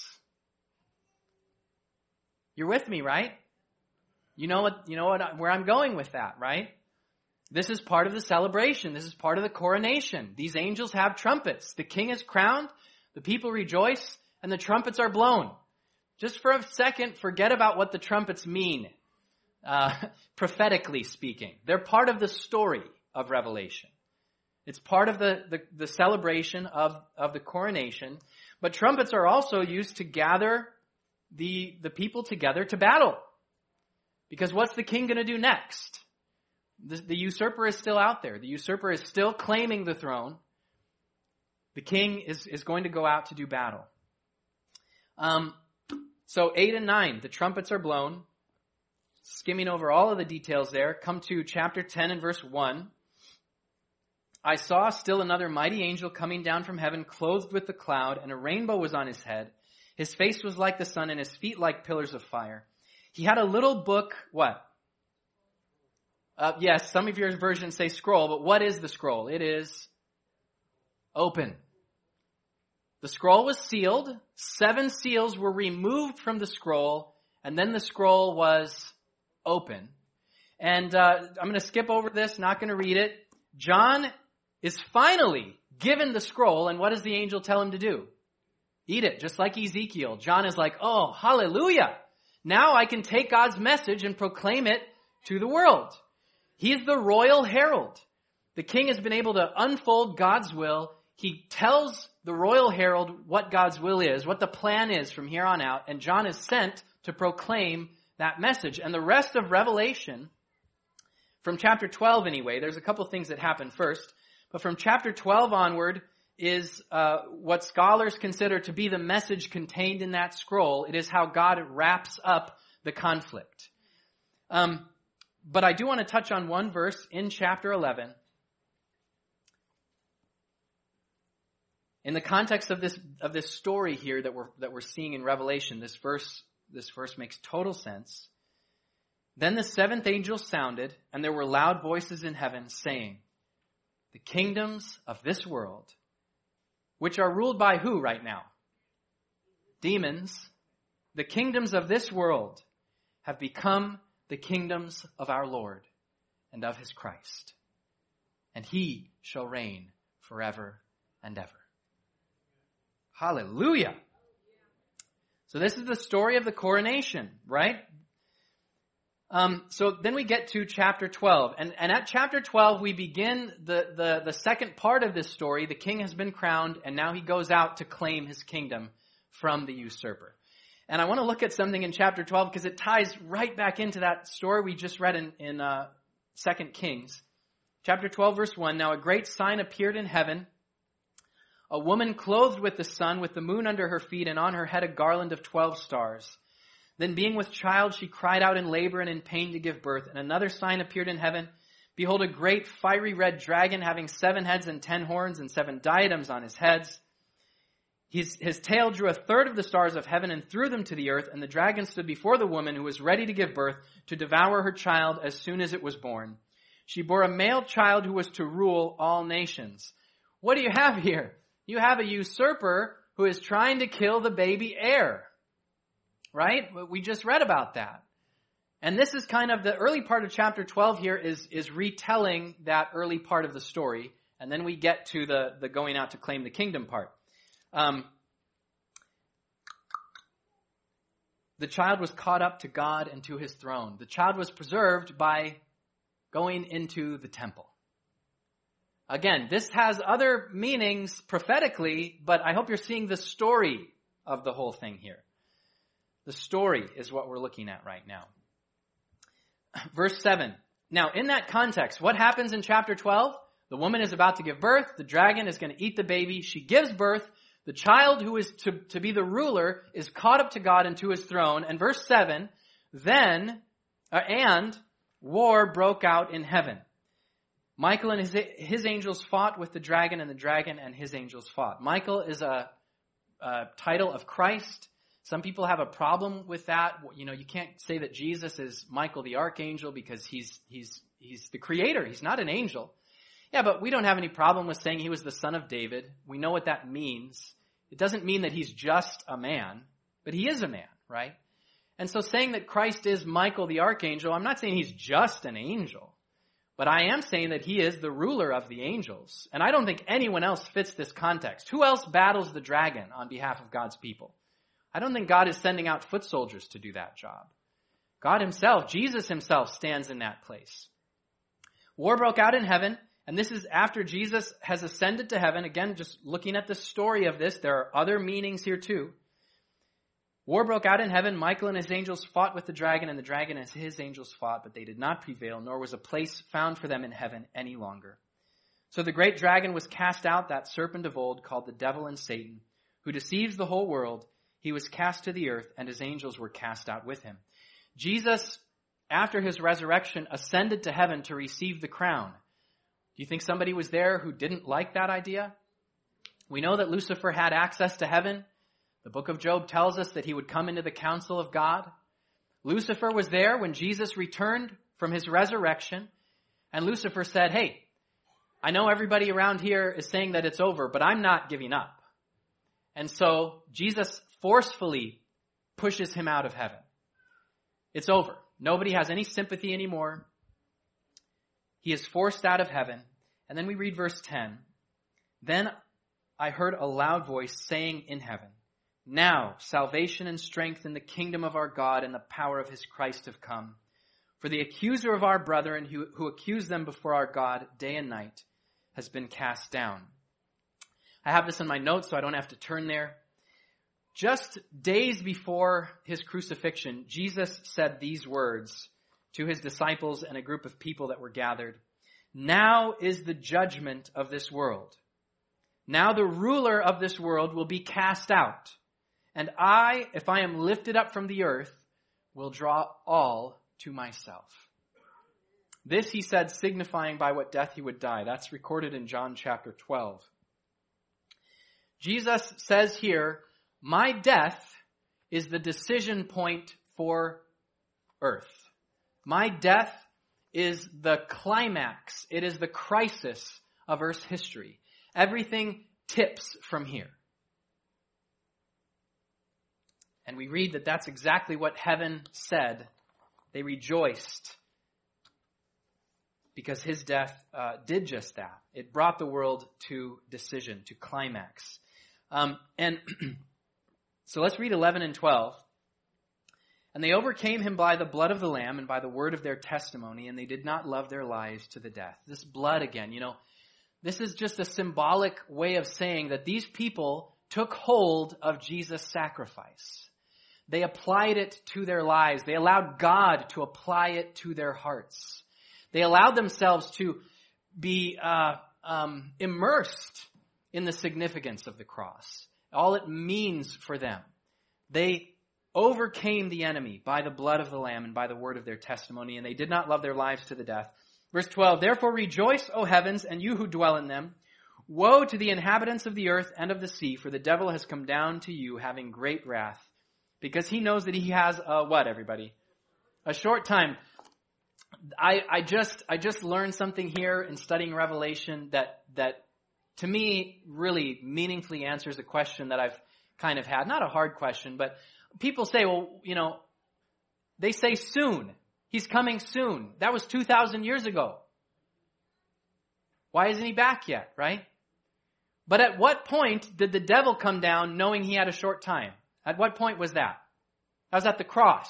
You're with me, right? You know what, you know what, where I'm going with that, right? This is part of the celebration. This is part of the coronation. These angels have trumpets. The king is crowned, the people rejoice, and the trumpets are blown. Just for a second, forget about what the trumpets mean, uh, prophetically speaking. They're part of the story of Revelation. It's part of the, the, the celebration of, of the coronation. But trumpets are also used to gather the, the people together to battle. Because what's the king going to do next? The, the usurper is still out there. The usurper is still claiming the throne. The king is, is going to go out to do battle. Um, so eight and nine, the trumpets are blown. Skimming over all of the details there, come to chapter ten and verse one. I saw still another mighty angel coming down from heaven, clothed with the cloud, and a rainbow was on his head. His face was like the sun, and his feet like pillars of fire. He had a little book, what? Uh, yes, some of your versions say scroll, but what is the scroll? It is open. The scroll was sealed. Seven seals were removed from the scroll, and then the scroll was open. And uh, I'm going to skip over this, not going to read it. John is finally given the scroll, and what does the angel tell him to do? Eat it, just like Ezekiel. John is like, oh, hallelujah. Now I can take God's message and proclaim it to the world. He is the royal herald. The king has been able to unfold God's will. He tells the royal herald what God's will is, what the plan is from here on out, and John is sent to proclaim that message. And the rest of Revelation, from chapter twelve anyway, there's a couple things that happen first, but from chapter twelve onward is uh, what scholars consider to be the message contained in that scroll. It is how God wraps up the conflict. Um, but I do want to touch on one verse in chapter eleven. In the context of this of this story here that we're that we're seeing in Revelation, this verse this verse makes total sense. Then the seventh angel sounded, and there were loud voices in heaven saying, "The kingdoms of this world, which are ruled by who right now? Demons. The kingdoms of this world have become the kingdoms of our Lord and of his Christ, and he shall reign forever and ever." Hallelujah. So this is the story of the coronation, right? Um, so then we get to chapter twelve. And, and at chapter twelve, we begin the, the, the second part of this story. The king has been crowned, and now he goes out to claim his kingdom from the usurper. And I want to look at something in chapter twelve because it ties right back into that story we just read in, in uh, Second Kings. Chapter twelve, verse one, "Now a great sign appeared in heaven, a woman clothed with the sun, with the moon under her feet, and on her head a garland of twelve stars. Then being with child, she cried out in labor and in pain to give birth. And another sign appeared in heaven. Behold, a great fiery red dragon having seven heads and ten horns and seven diadems on his heads. His, his tail drew a third of the stars of heaven and threw them to the earth. And the dragon stood before the woman who was ready to give birth to devour her child as soon as it was born. She bore a male child who was to rule all nations." What do you have here? You have a usurper who is trying to kill the baby heir. Right? We just read about that. And this is kind of the early part of chapter twelve here is, is retelling that early part of the story. And then we get to the, the going out to claim the kingdom part. Um, the child was caught up to God and to his throne. The child was preserved by going into the temple. Again, this has other meanings prophetically, but I hope you're seeing the story of the whole thing here. The story is what we're looking at right now. Verse seven. Now, in that context, what happens in chapter twelve? The woman is about to give birth. The dragon is going to eat the baby. She gives birth. The child who is to, to be the ruler is caught up to God and to his throne. And verse seven, then, uh, and war broke out in heaven. Michael and his, his angels fought with the dragon, and the dragon and his angels fought. Michael is a, a title of Christ. Some people have a problem with that. You know, you can't say that Jesus is Michael the archangel because he's he's he's the creator. He's not an angel. Yeah, but we don't have any problem with saying he was the son of David. We know what that means. It doesn't mean that he's just a man, but he is a man, right? And so saying that Christ is Michael the archangel, I'm not saying he's just an angel, but I am saying that he is the ruler of the angels. And I don't think anyone else fits this context. Who else battles the dragon on behalf of God's people? I don't think God is sending out foot soldiers to do that job. God himself, Jesus himself, stands in that place. War broke out in heaven, and this is after Jesus has ascended to heaven. Again, just looking at the story of this, there are other meanings here too. War broke out in heaven. Michael and his angels fought with the dragon, and the dragon and his angels fought, but they did not prevail, nor was a place found for them in heaven any longer. So the great dragon was cast out, that serpent of old, called the devil and Satan, who deceives the whole world. He was cast to the earth, and his angels were cast out with him. Jesus, after his resurrection, ascended to heaven to receive the crown. Do you think somebody was there who didn't like that idea? We know that Lucifer had access to heaven. The book of Job tells us that he would come into the counsel of God. Lucifer was there when Jesus returned from his resurrection, and Lucifer said, hey, I know everybody around here is saying that it's over, but I'm not giving up. And so Jesus forcefully pushes him out of heaven. It's over. Nobody has any sympathy anymore. He is forced out of heaven. And then we read verse ten. Then I heard a loud voice saying in heaven, now salvation and strength in the kingdom of our God and the power of his Christ have come. For the accuser of our brethren who, who accused them before our God day and night has been cast down. I have this in my notes so I don't have to turn there. Just days before his crucifixion, Jesus said these words to his disciples and a group of people that were gathered. Now is the judgment of this world. Now the ruler of this world will be cast out. And I, if I am lifted up from the earth, will draw all to myself. This he said, signifying by what death he would die. That's recorded in John chapter twelve. Jesus says here, my death is the decision point for earth. My death is the climax. It is the crisis of earth's history. Everything tips from here. And we read that that's exactly what heaven said. They rejoiced because his death uh, did just that. It brought the world to decision, to climax. Um, and so let's read eleven and twelve. And they overcame him by the blood of the Lamb and by the word of their testimony, and they did not love their lives to the death. This blood again, you know, this is just a symbolic way of saying that these people took hold of Jesus' sacrifice. They applied it to their lives. They allowed God to apply it to their hearts. They allowed themselves to be uh, um, immersed in the significance of the cross, all it means for them. They overcame the enemy by the blood of the Lamb and by the word of their testimony, and they did not love their lives to the death. Verse twelve, therefore rejoice, O heavens, and you who dwell in them. Woe to the inhabitants of the earth and of the sea, for the devil has come down to you having great wrath, because he knows that he has a what, everybody? A short time. I, I just I just learned something here in studying Revelation that that to me really meaningfully answers a question that I've kind of had. Not a hard question, but people say, well, you know, they say soon. He's coming soon. That was two thousand years ago. Why isn't he back yet, right? But at what point did the devil come down knowing he had a short time? At what point was that? That was at the cross.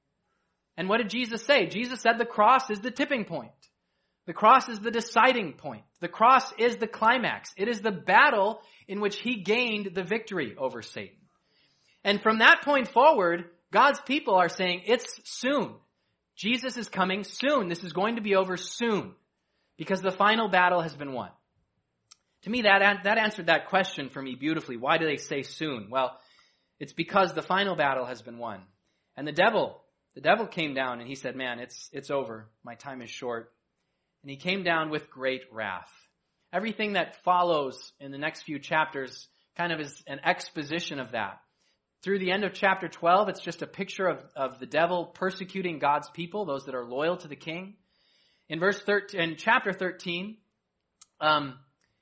And what did Jesus say? Jesus said the cross is the tipping point. The cross is the deciding point. The cross is the climax. It is the battle in which he gained the victory over Satan. And from that point forward, God's people are saying it's soon. Jesus is coming soon. This is going to be over soon because the final battle has been won. To me, that, that answered that question for me beautifully. Why do they say soon? Well, it's because the final battle has been won. And the devil, the devil came down and he said, man, it's, it's over. My time is short. And he came down with great wrath. Everything that follows in the next few chapters kind of is an exposition of that. Through the end of chapter twelve, it's just a picture of, of the devil persecuting God's people, those that are loyal to the king. In verse thirteen, in chapter thirteen, um,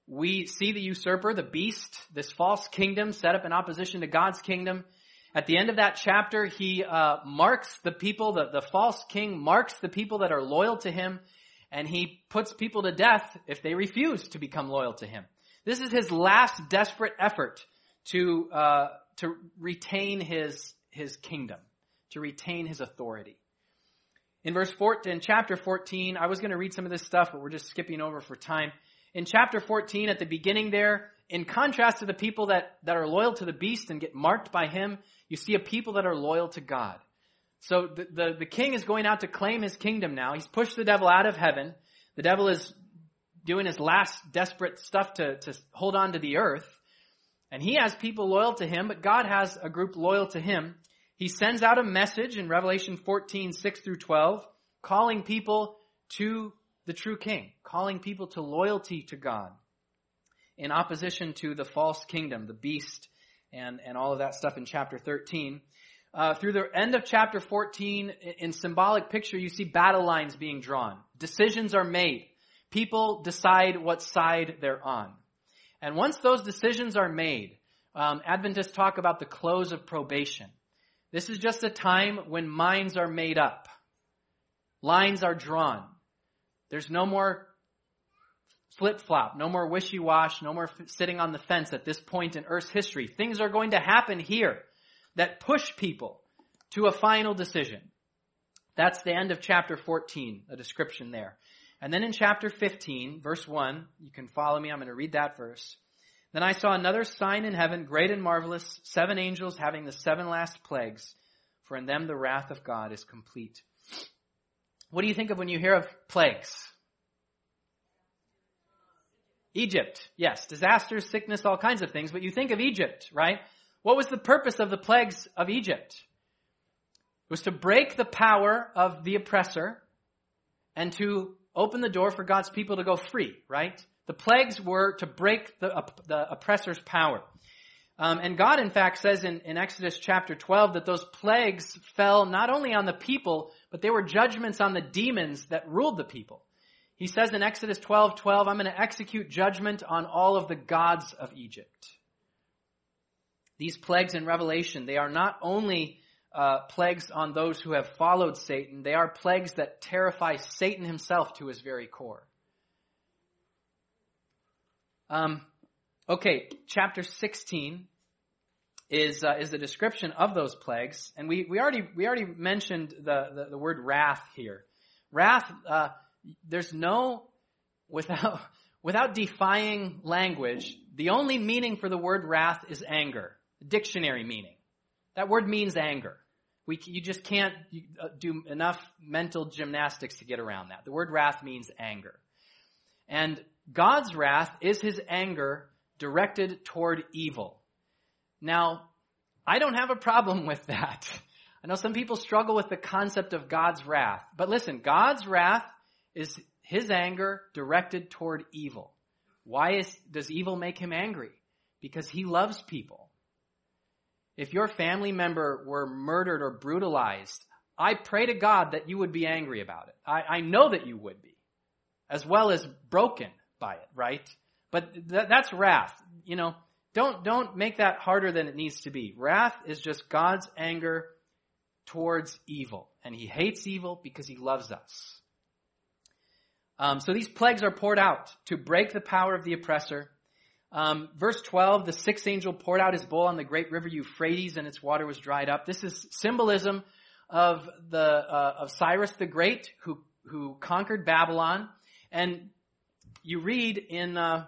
we see the usurper, the beast, this false kingdom set up in opposition to God's kingdom. At the end of that chapter, he uh, marks the people, the, the false king marks the people that are loyal to him, and he puts people to death if they refuse to become loyal to him. This is his last desperate effort to uh, to retain his his kingdom, to retain his authority. In verse fourteen, in chapter fourteen, I was going to read some of this stuff, but we're just skipping over for time. In chapter fourteen, at the beginning there, in contrast to the people that, that are loyal to the beast and get marked by him, you see a people that are loyal to God. So the, the, the king is going out to claim his kingdom now. He's pushed the devil out of heaven. The devil is doing his last desperate stuff to, to hold on to the earth. And he has people loyal to him, but God has a group loyal to him. He sends out a message in Revelation fourteen, six through twelve, calling people to the true king, calling people to loyalty to God in opposition to the false kingdom, the beast, and, and all of that stuff in chapter thirteen. Uh, through the end of chapter fourteen, in symbolic picture, you see battle lines being drawn. Decisions are made. People decide what side they're on. And once those decisions are made, um, Adventists talk about the close of probation. This is just a time when minds are made up. Lines are drawn. There's no more flip-flop, no more wishy-wash, no more f- sitting on the fence at this point in Earth's history. Things are going to happen here that push people to a final decision. That's the end of chapter fourteen, a description there. And then in chapter fifteen, verse one, you can follow me, I'm going to read that verse. Then I saw another sign in heaven, great and marvelous, seven angels having the seven last plagues, for in them the wrath of God is complete. What do you think of when you hear of plagues? Egypt, yes, disasters, sickness, all kinds of things, but you think of Egypt, right? What was the purpose of the plagues of Egypt? It was to break the power of the oppressor and to open the door for God's people to go free, right? The plagues were to break the, uh, the oppressor's power. Um, and God, in fact, says in, in Exodus chapter twelve that those plagues fell not only on the people, but they were judgments on the demons that ruled the people. He says in Exodus twelve twelve, I'm going to execute judgment on all of the gods of Egypt. These plagues in Revelation, they are not only uh, plagues on those who have followed Satan, they are plagues that terrify Satan himself to his very core. Um, okay, chapter sixteen is uh, is the description of those plagues, and we we already we already mentioned the the, the word wrath here. Wrath, uh, there's no without without defying language. The only meaning for the word wrath is anger. Dictionary meaning. That word means anger. We you just can't do enough mental gymnastics to get around that. The word wrath means anger, and God's wrath is his anger directed toward evil. Now, I don't have a problem with that. I know some people struggle with the concept of God's wrath. But listen, God's wrath is his anger directed toward evil. Why is, does evil make him angry? Because he loves people. If your family member were murdered or brutalized, I pray to God that you would be angry about it. I, I know that you would be, as well as broken by it, right? But th- that's wrath. You know, don't don't make that harder than it needs to be. Wrath is just God's anger towards evil, and he hates evil because he loves us. Um, so these plagues are poured out to break the power of the oppressor. Um, verse twelve, the sixth angel poured out his bowl on the great river Euphrates, and its water was dried up. This is symbolism of the uh, of Cyrus the Great, who who conquered Babylon. And you read in uh,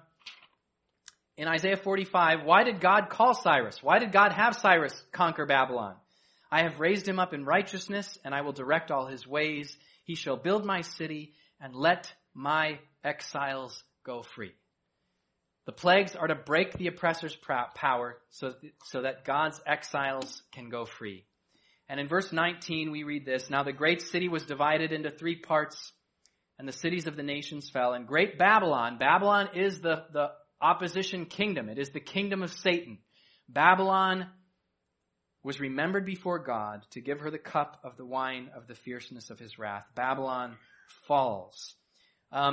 in Isaiah forty-five, why did God call Cyrus? Why did God have Cyrus conquer Babylon? I have raised him up in righteousness, and I will direct all his ways. He shall build my city and let my exiles go free. The plagues are to break the oppressor's power so, so that God's exiles can go free. And in verse nineteen, we read this, now the great city was divided into three parts, and the cities of the nations fell. And great Babylon, Babylon is the, the opposition kingdom. It is the kingdom of Satan. Babylon was remembered before God to give her the cup of the wine of the fierceness of his wrath. Babylon falls. Um,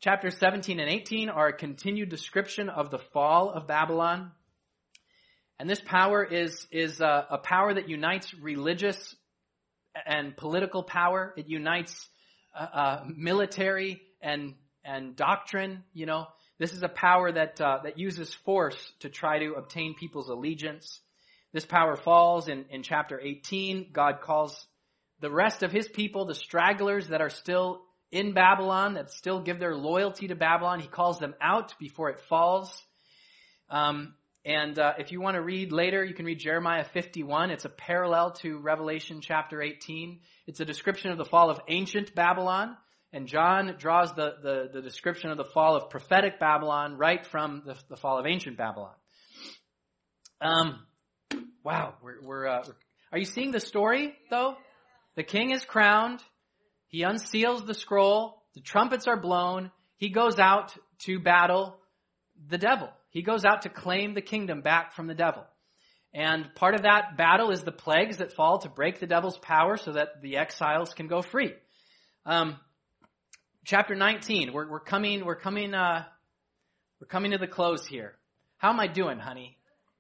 Chapters seventeen and eighteen are a continued description of the fall of Babylon. And this power is, is a, a power that unites religious and political power. It unites uh, uh, military and and doctrine. You know, this is a power that uh, that uses force to try to obtain people's allegiance. This power falls in, in chapter eighteen. God calls the rest of his people, the stragglers that are still in Babylon, that still give their loyalty to Babylon. He calls them out before it falls. Um, and uh, if you want to read later, you can read Jeremiah fifty-one. It's a parallel to Revelation chapter eighteen. It's a description of the fall of ancient Babylon. And John draws the, the, the description of the fall of prophetic Babylon right from the, the fall of ancient Babylon. Um, wow, we're, we're, uh, we're, are you seeing the story though? The king is crowned. He unseals the scroll. The trumpets are blown. He goes out to battle the devil. He goes out to claim the kingdom back from the devil. And part of that battle is the plagues that fall to break the devil's power so that the exiles can go free. Um, chapter nineteen, we're, we're coming, we're coming, uh, we're coming to the close here. How am I doing, honey?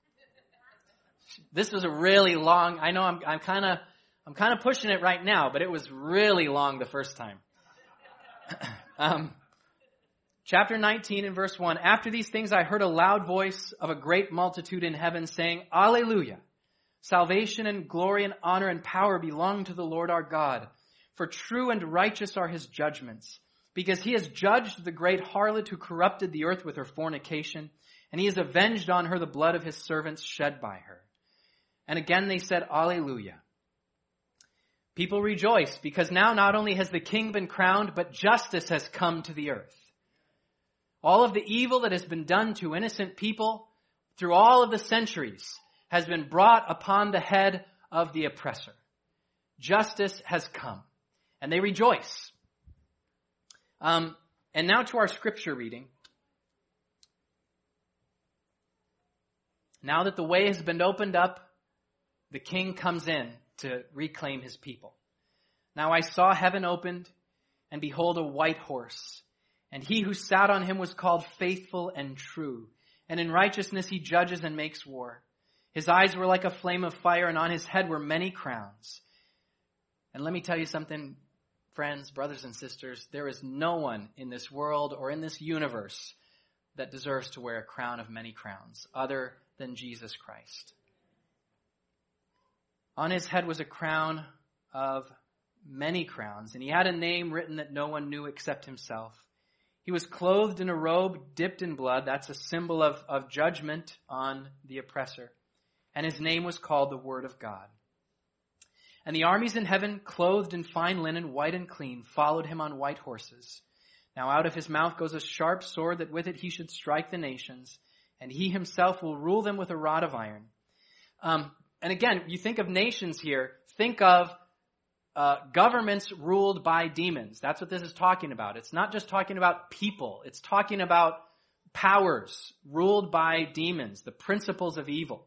This was a really long, I know I'm, I'm kind of, I'm kind of pushing it right now, but it was really long the first time. um, chapter nineteen and verse one. After these things I heard a loud voice of a great multitude in heaven saying, Alleluia! Salvation and glory and honor and power belong to the Lord our God. For true and righteous are his judgments. Because he has judged the great harlot who corrupted the earth with her fornication, and he has avenged on her the blood of his servants shed by her. And again they said, Alleluia. People rejoice because now not only has the king been crowned, but justice has come to the earth. All of the evil that has been done to innocent people through all of the centuries has been brought upon the head of the oppressor. Justice has come, and they rejoice. Um, and now to our scripture reading. Now that the way has been opened up, the king comes in to reclaim his people. Now I saw heaven opened, and behold a white horse. And he who sat on him was called Faithful and True. And in righteousness he judges and makes war. His eyes were like a flame of fire, and on his head were many crowns. And let me tell you something, friends, brothers and sisters. There is no one in this world or in this universe that deserves to wear a crown of many crowns other than Jesus Christ. On his head was a crown of many crowns, and he had a name written that no one knew except himself. He was clothed in a robe dipped in blood. That's a symbol of, of judgment on the oppressor. And his name was called the Word of God. And the armies in heaven, clothed in fine linen, white and clean, followed him on white horses. Now out of his mouth goes a sharp sword, that with it he should strike the nations, and he himself will rule them with a rod of iron. Um, And again, you think of nations here, think of uh, governments ruled by demons. That's what this is talking about. It's not just talking about people. It's talking about powers ruled by demons, the principles of evil.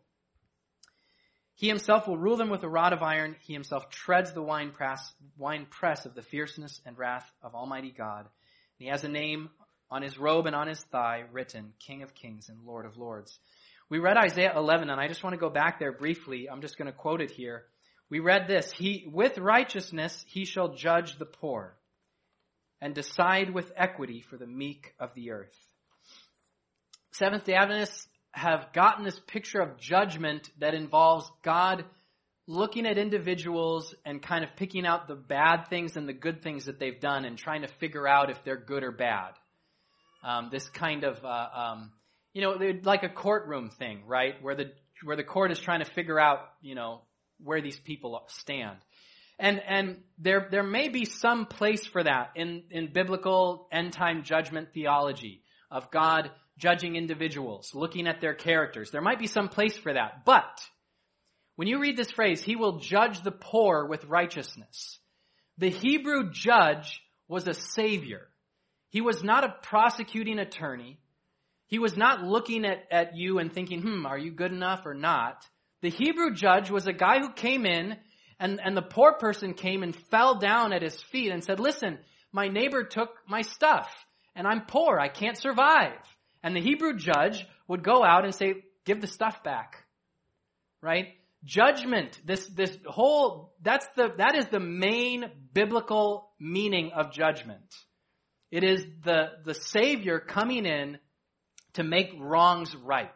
He himself will rule them with a rod of iron. He himself treads the winepress, winepress of the fierceness and wrath of Almighty God. And he has a name on his robe and on his thigh written, King of Kings and Lord of Lords. We read Isaiah eleven, and I just want to go back there briefly. I'm just going to quote it here. We read this, He, with righteousness he shall judge the poor, and decide with equity for the meek of the earth. Seventh-day Adventists have gotten this picture of judgment that involves God looking at individuals and kind of picking out the bad things and the good things that they've done and trying to figure out if they're good or bad. Um, this kind of... Uh, um, You know, like a courtroom thing, right? Where the where the court is trying to figure out, you know, where these people stand. And and there there may be some place for that in, in biblical end-time judgment theology of God judging individuals, looking at their characters. There might be some place for that. But when you read this phrase, he will judge the poor with righteousness. The Hebrew judge was a savior. He was not a prosecuting attorney. He was not looking at, at you and thinking, hmm, are you good enough or not? The Hebrew judge was a guy who came in, and, and the poor person came and fell down at his feet and said, listen, my neighbor took my stuff, and I'm poor. I can't survive. And the Hebrew judge would go out and say, give the stuff back. Right? Judgment, this, this whole, that's the, that is the main biblical meaning of judgment. It is the, the Savior coming in to make wrongs right.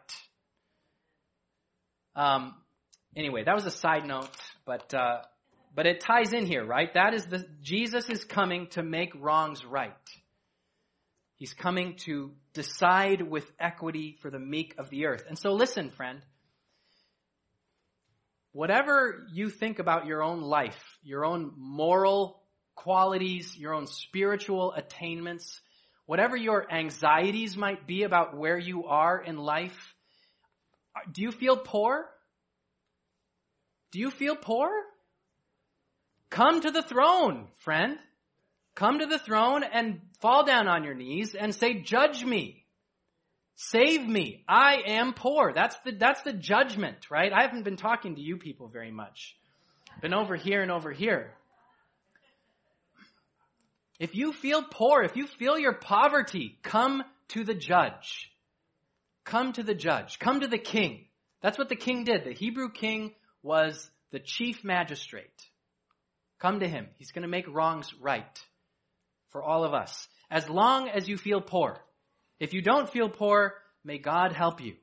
Um, anyway, that was a side note, but, uh, but it ties in here, right? That is the, Jesus is coming to make wrongs right. He's coming to decide with equity for the meek of the earth. And so listen, friend, whatever you think about your own life, your own moral qualities, your own spiritual attainments, whatever your anxieties might be about where you are in life, do you feel poor? Do you feel poor? Come to the throne, friend. Come to the throne and fall down on your knees and say, judge me. Save me. I am poor. That's the, that's the judgment, right? I haven't been talking to you people very much. Been over here and over here. If you feel poor, if you feel your poverty, come to the judge. Come to the judge. Come to the king. That's what the king did. The Hebrew king was the chief magistrate. Come to him. He's going to make wrongs right for all of us. As long as you feel poor. If you don't feel poor, may God help you.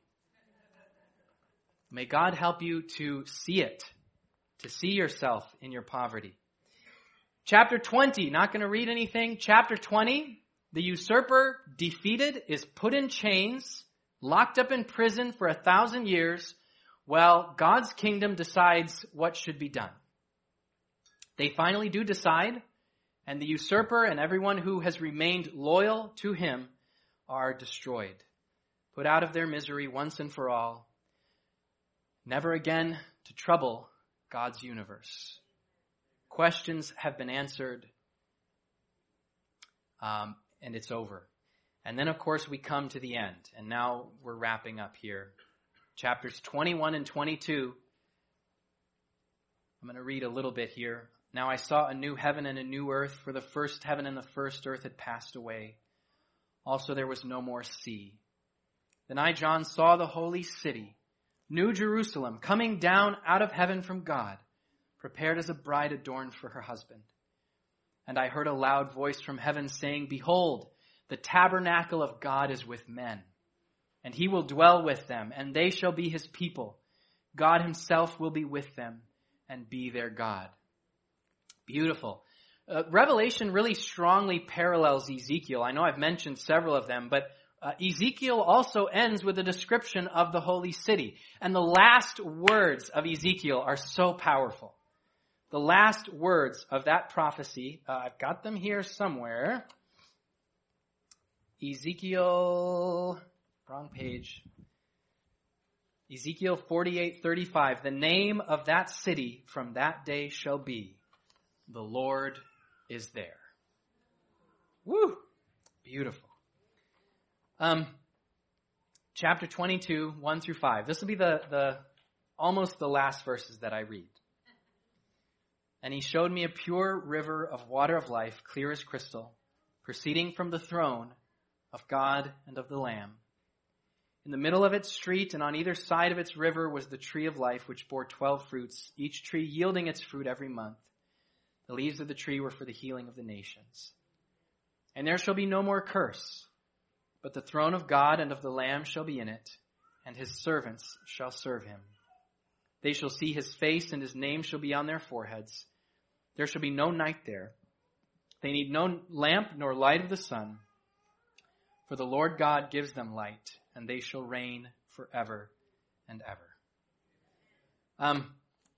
May God help you to see it, to see yourself in your poverty. Chapter twenty, not going to read anything. Chapter twenty, the usurper defeated is put in chains, locked up in prison for a thousand years, while God's kingdom decides what should be done. They finally do decide, and the usurper and everyone who has remained loyal to him are destroyed, put out of their misery once and for all, never again to trouble God's universe. Questions have been answered, um, and it's over. And then, of course, we come to the end, and now we're wrapping up here. Chapters twenty-one and twenty-two. I'm going to read a little bit here. Now I saw a new heaven and a new earth, for the first heaven and the first earth had passed away. Also there was no more sea. Then I, John, saw the holy city, New Jerusalem, coming down out of heaven from God, prepared as a bride adorned for her husband. And I heard a loud voice from heaven saying, behold, the tabernacle of God is with men, and he will dwell with them, and they shall be his people. God himself will be with them and be their God. Beautiful. Uh, Revelation really strongly parallels Ezekiel. I know I've mentioned several of them, but uh, Ezekiel also ends with a description of the holy city. And the last words of Ezekiel are so powerful. The last words of that prophecy, uh, I've got them here somewhere. Ezekiel, wrong page. Ezekiel forty-eight thirty-five. The name of that city from that day shall be, the Lord is there. Woo! Beautiful. Um, chapter twenty-two, one through five. This will be the, the, almost the last verses that I read. And he showed me a pure river of water of life, clear as crystal, proceeding from the throne of God and of the Lamb. In the middle of its street and on either side of its river was the tree of life, which bore twelve fruits, each tree yielding its fruit every month. The leaves of the tree were for the healing of the nations. And there shall be no more curse, but the throne of God and of the Lamb shall be in it, and his servants shall serve him. They shall see his face, and his name shall be on their foreheads. There shall be no night there. They need no lamp nor light of the sun, for the Lord God gives them light, and they shall reign forever and ever. Um,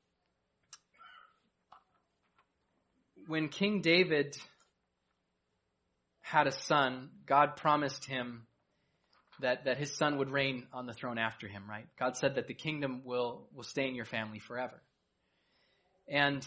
when King David had a son, God promised him that, that his son would reign on the throne after him, right? God said that the kingdom will, will stay in your family forever. And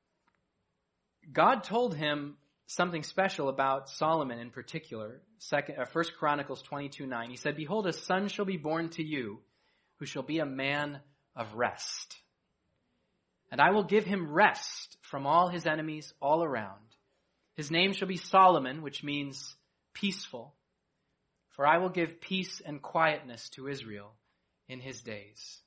God told him something special about Solomon in particular. Second, uh, First Chronicles twenty-two nine. He said, behold, a son shall be born to you, who shall be a man of rest. And I will give him rest from all his enemies all around. His name shall be Solomon, which means peaceful. For I will give peace and quietness to Israel in his days.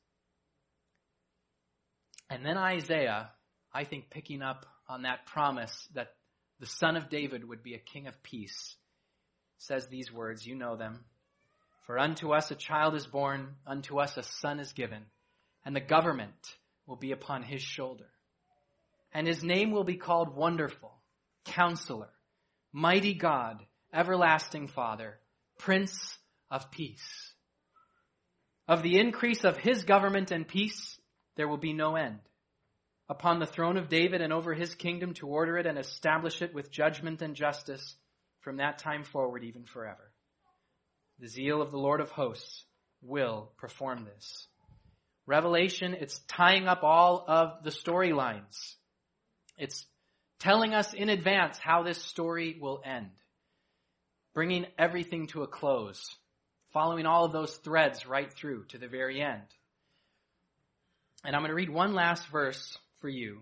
And then Isaiah, I think picking up on that promise that the Son of David would be a king of peace, says these words, you know them. For unto us a child is born, unto us a son is given, and the government will be upon his shoulder. And his name will be called Wonderful, Counselor, Mighty God, Everlasting Father, Prince of Peace. Of the increase of his government and peace, there will be no end. Upon the throne of David and over his kingdom to order it and establish it with judgment and justice from that time forward, even forever. The zeal of the Lord of hosts will perform this. Revelation, it's tying up all of the storylines. It's telling us in advance how this story will end. Bringing everything to a close. Following all of those threads right through to the very end. And I'm going to read one last verse for you.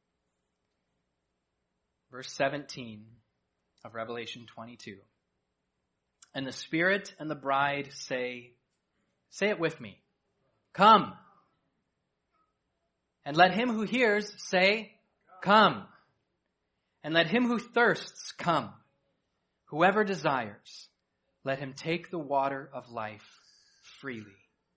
Verse seventeen of Revelation twenty-two. And the Spirit and the bride say, say it with me, come. And let him who hears say, come. And let him who thirsts come. Whoever desires, let him take the water of life freely.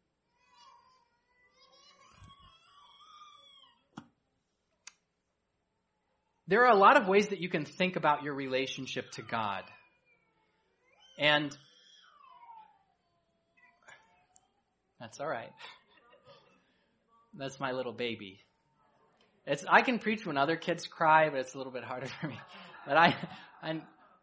There are a lot of ways that you can think about your relationship to God. And that's all right. That's my little baby. It's I can preach when other kids cry, but it's a little bit harder for me. But I, I'm,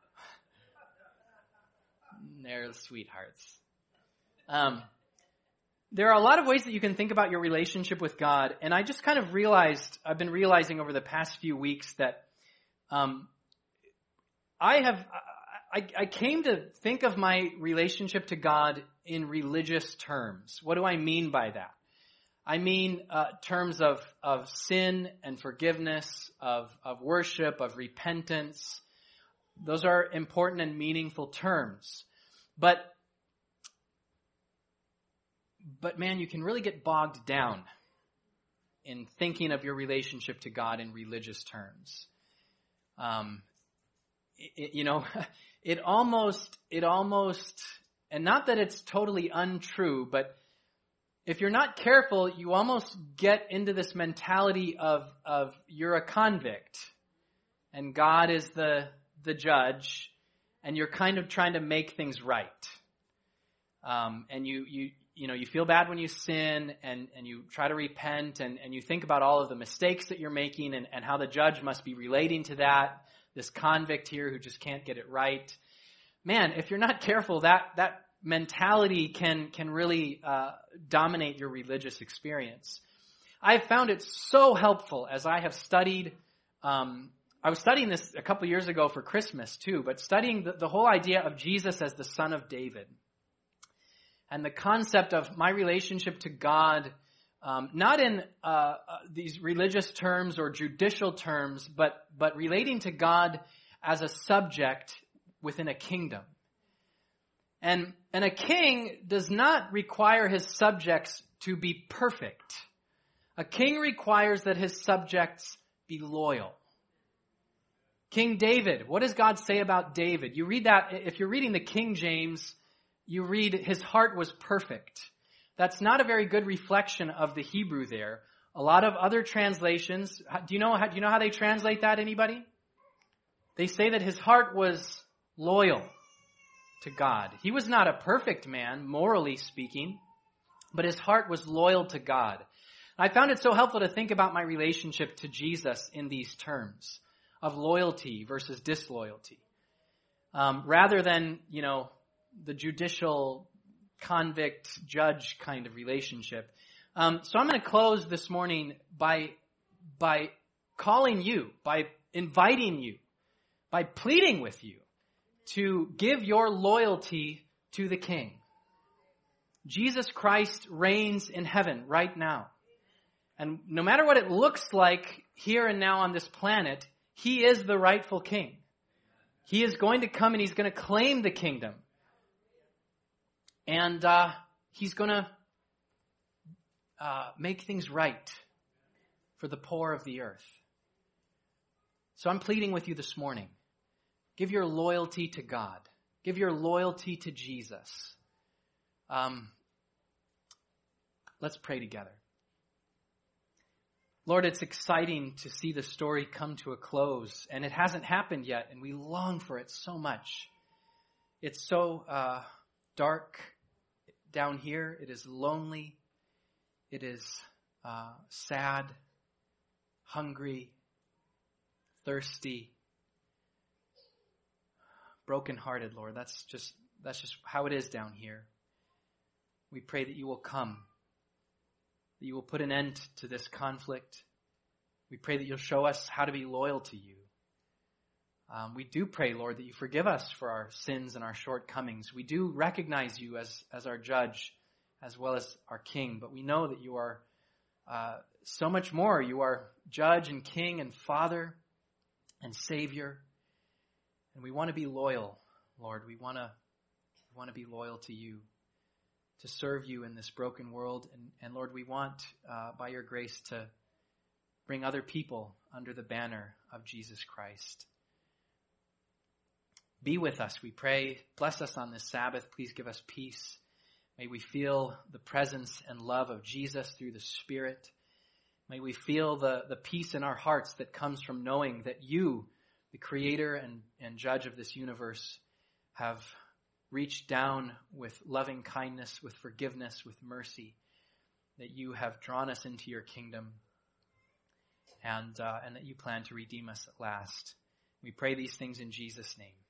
they're sweethearts. Um, there are a lot of ways that you can think about your relationship with God, and I just kind of realized, I've been realizing over the past few weeks that um, I have, I, I came to think of my relationship to God in religious terms. What do I mean by that? I mean uh, terms of, of sin and forgiveness, of, of worship, of repentance. Those are important and meaningful terms. But, but man, you can really get bogged down in thinking of your relationship to God in religious terms. Um, it, you know, it almost, it almost, and not that it's totally untrue, but if you're not careful, you almost get into this mentality of, of you're a convict and God is the, the judge and you're kind of trying to make things right. Um, and you, you, you know, you feel bad when you sin and, and you try to repent and, and you think about all of the mistakes that you're making and, and how the judge must be relating to that, this convict here who just can't get it right. Man, if you're not careful, that, that, mentality can can really uh, dominate your religious experience. I've found it so helpful as I have studied. Um, I was studying this a couple years ago for Christmas too, but studying the, the whole idea of Jesus as the Son of David, and the concept of my relationship to God, um, not in uh, uh, these religious terms or judicial terms, but but relating to God as a subject within a kingdom. And, and a king does not require his subjects to be perfect. A king requires that his subjects be loyal. King David, what does God say about David? You read that, if you're reading the King James, you read his heart was perfect. That's not a very good reflection of the Hebrew there. A lot of other translations, do you know, do you know how they translate that, anybody? They say that his heart was loyal to God. He was not a perfect man, morally speaking, but his heart was loyal to God. I found it so helpful to think about my relationship to Jesus in these terms of loyalty versus disloyalty. Um, rather than, you know, the judicial convict judge kind of relationship. Um, so I'm going to close this morning by, by calling you, by inviting you, by pleading with you to give your loyalty to the King. Jesus Christ reigns in heaven right now. And no matter what it looks like here and now on this planet, he is the rightful King. He is going to come and he's going to claim the kingdom. And uh, he's going to uh, make things right for the poor of the earth. So I'm pleading with you this morning. Give your loyalty to God. Give your loyalty to Jesus. Um, let's pray together. Lord, it's exciting to see the story come to a close, and it hasn't happened yet, and we long for it so much. It's so uh, dark down here. It is lonely. It is uh, sad, hungry, thirsty, brokenhearted, Lord. That's just that's just how it is down here. We pray that you will come, that you will put an end to this conflict. We pray that you'll show us how to be loyal to you. Um, we do pray, Lord, that you forgive us for our sins and our shortcomings. We do recognize you as, as our judge as well as our king, but we know that you are uh, so much more. You are judge and king and father and savior. And we want to be loyal, Lord. We want to we want to be loyal to you, to serve you in this broken world. And, and Lord, we want, uh, by your grace, to bring other people under the banner of Jesus Christ. Be with us, we pray. Bless us on this Sabbath. Please give us peace. May we feel the presence and love of Jesus through the Spirit. May we feel the, the peace in our hearts that comes from knowing that you, the creator and, and judge of this universe, have reached down with loving kindness, with forgiveness, with mercy, that you have drawn us into your kingdom, and uh, and that you plan to redeem us at last. We pray these things in Jesus' name.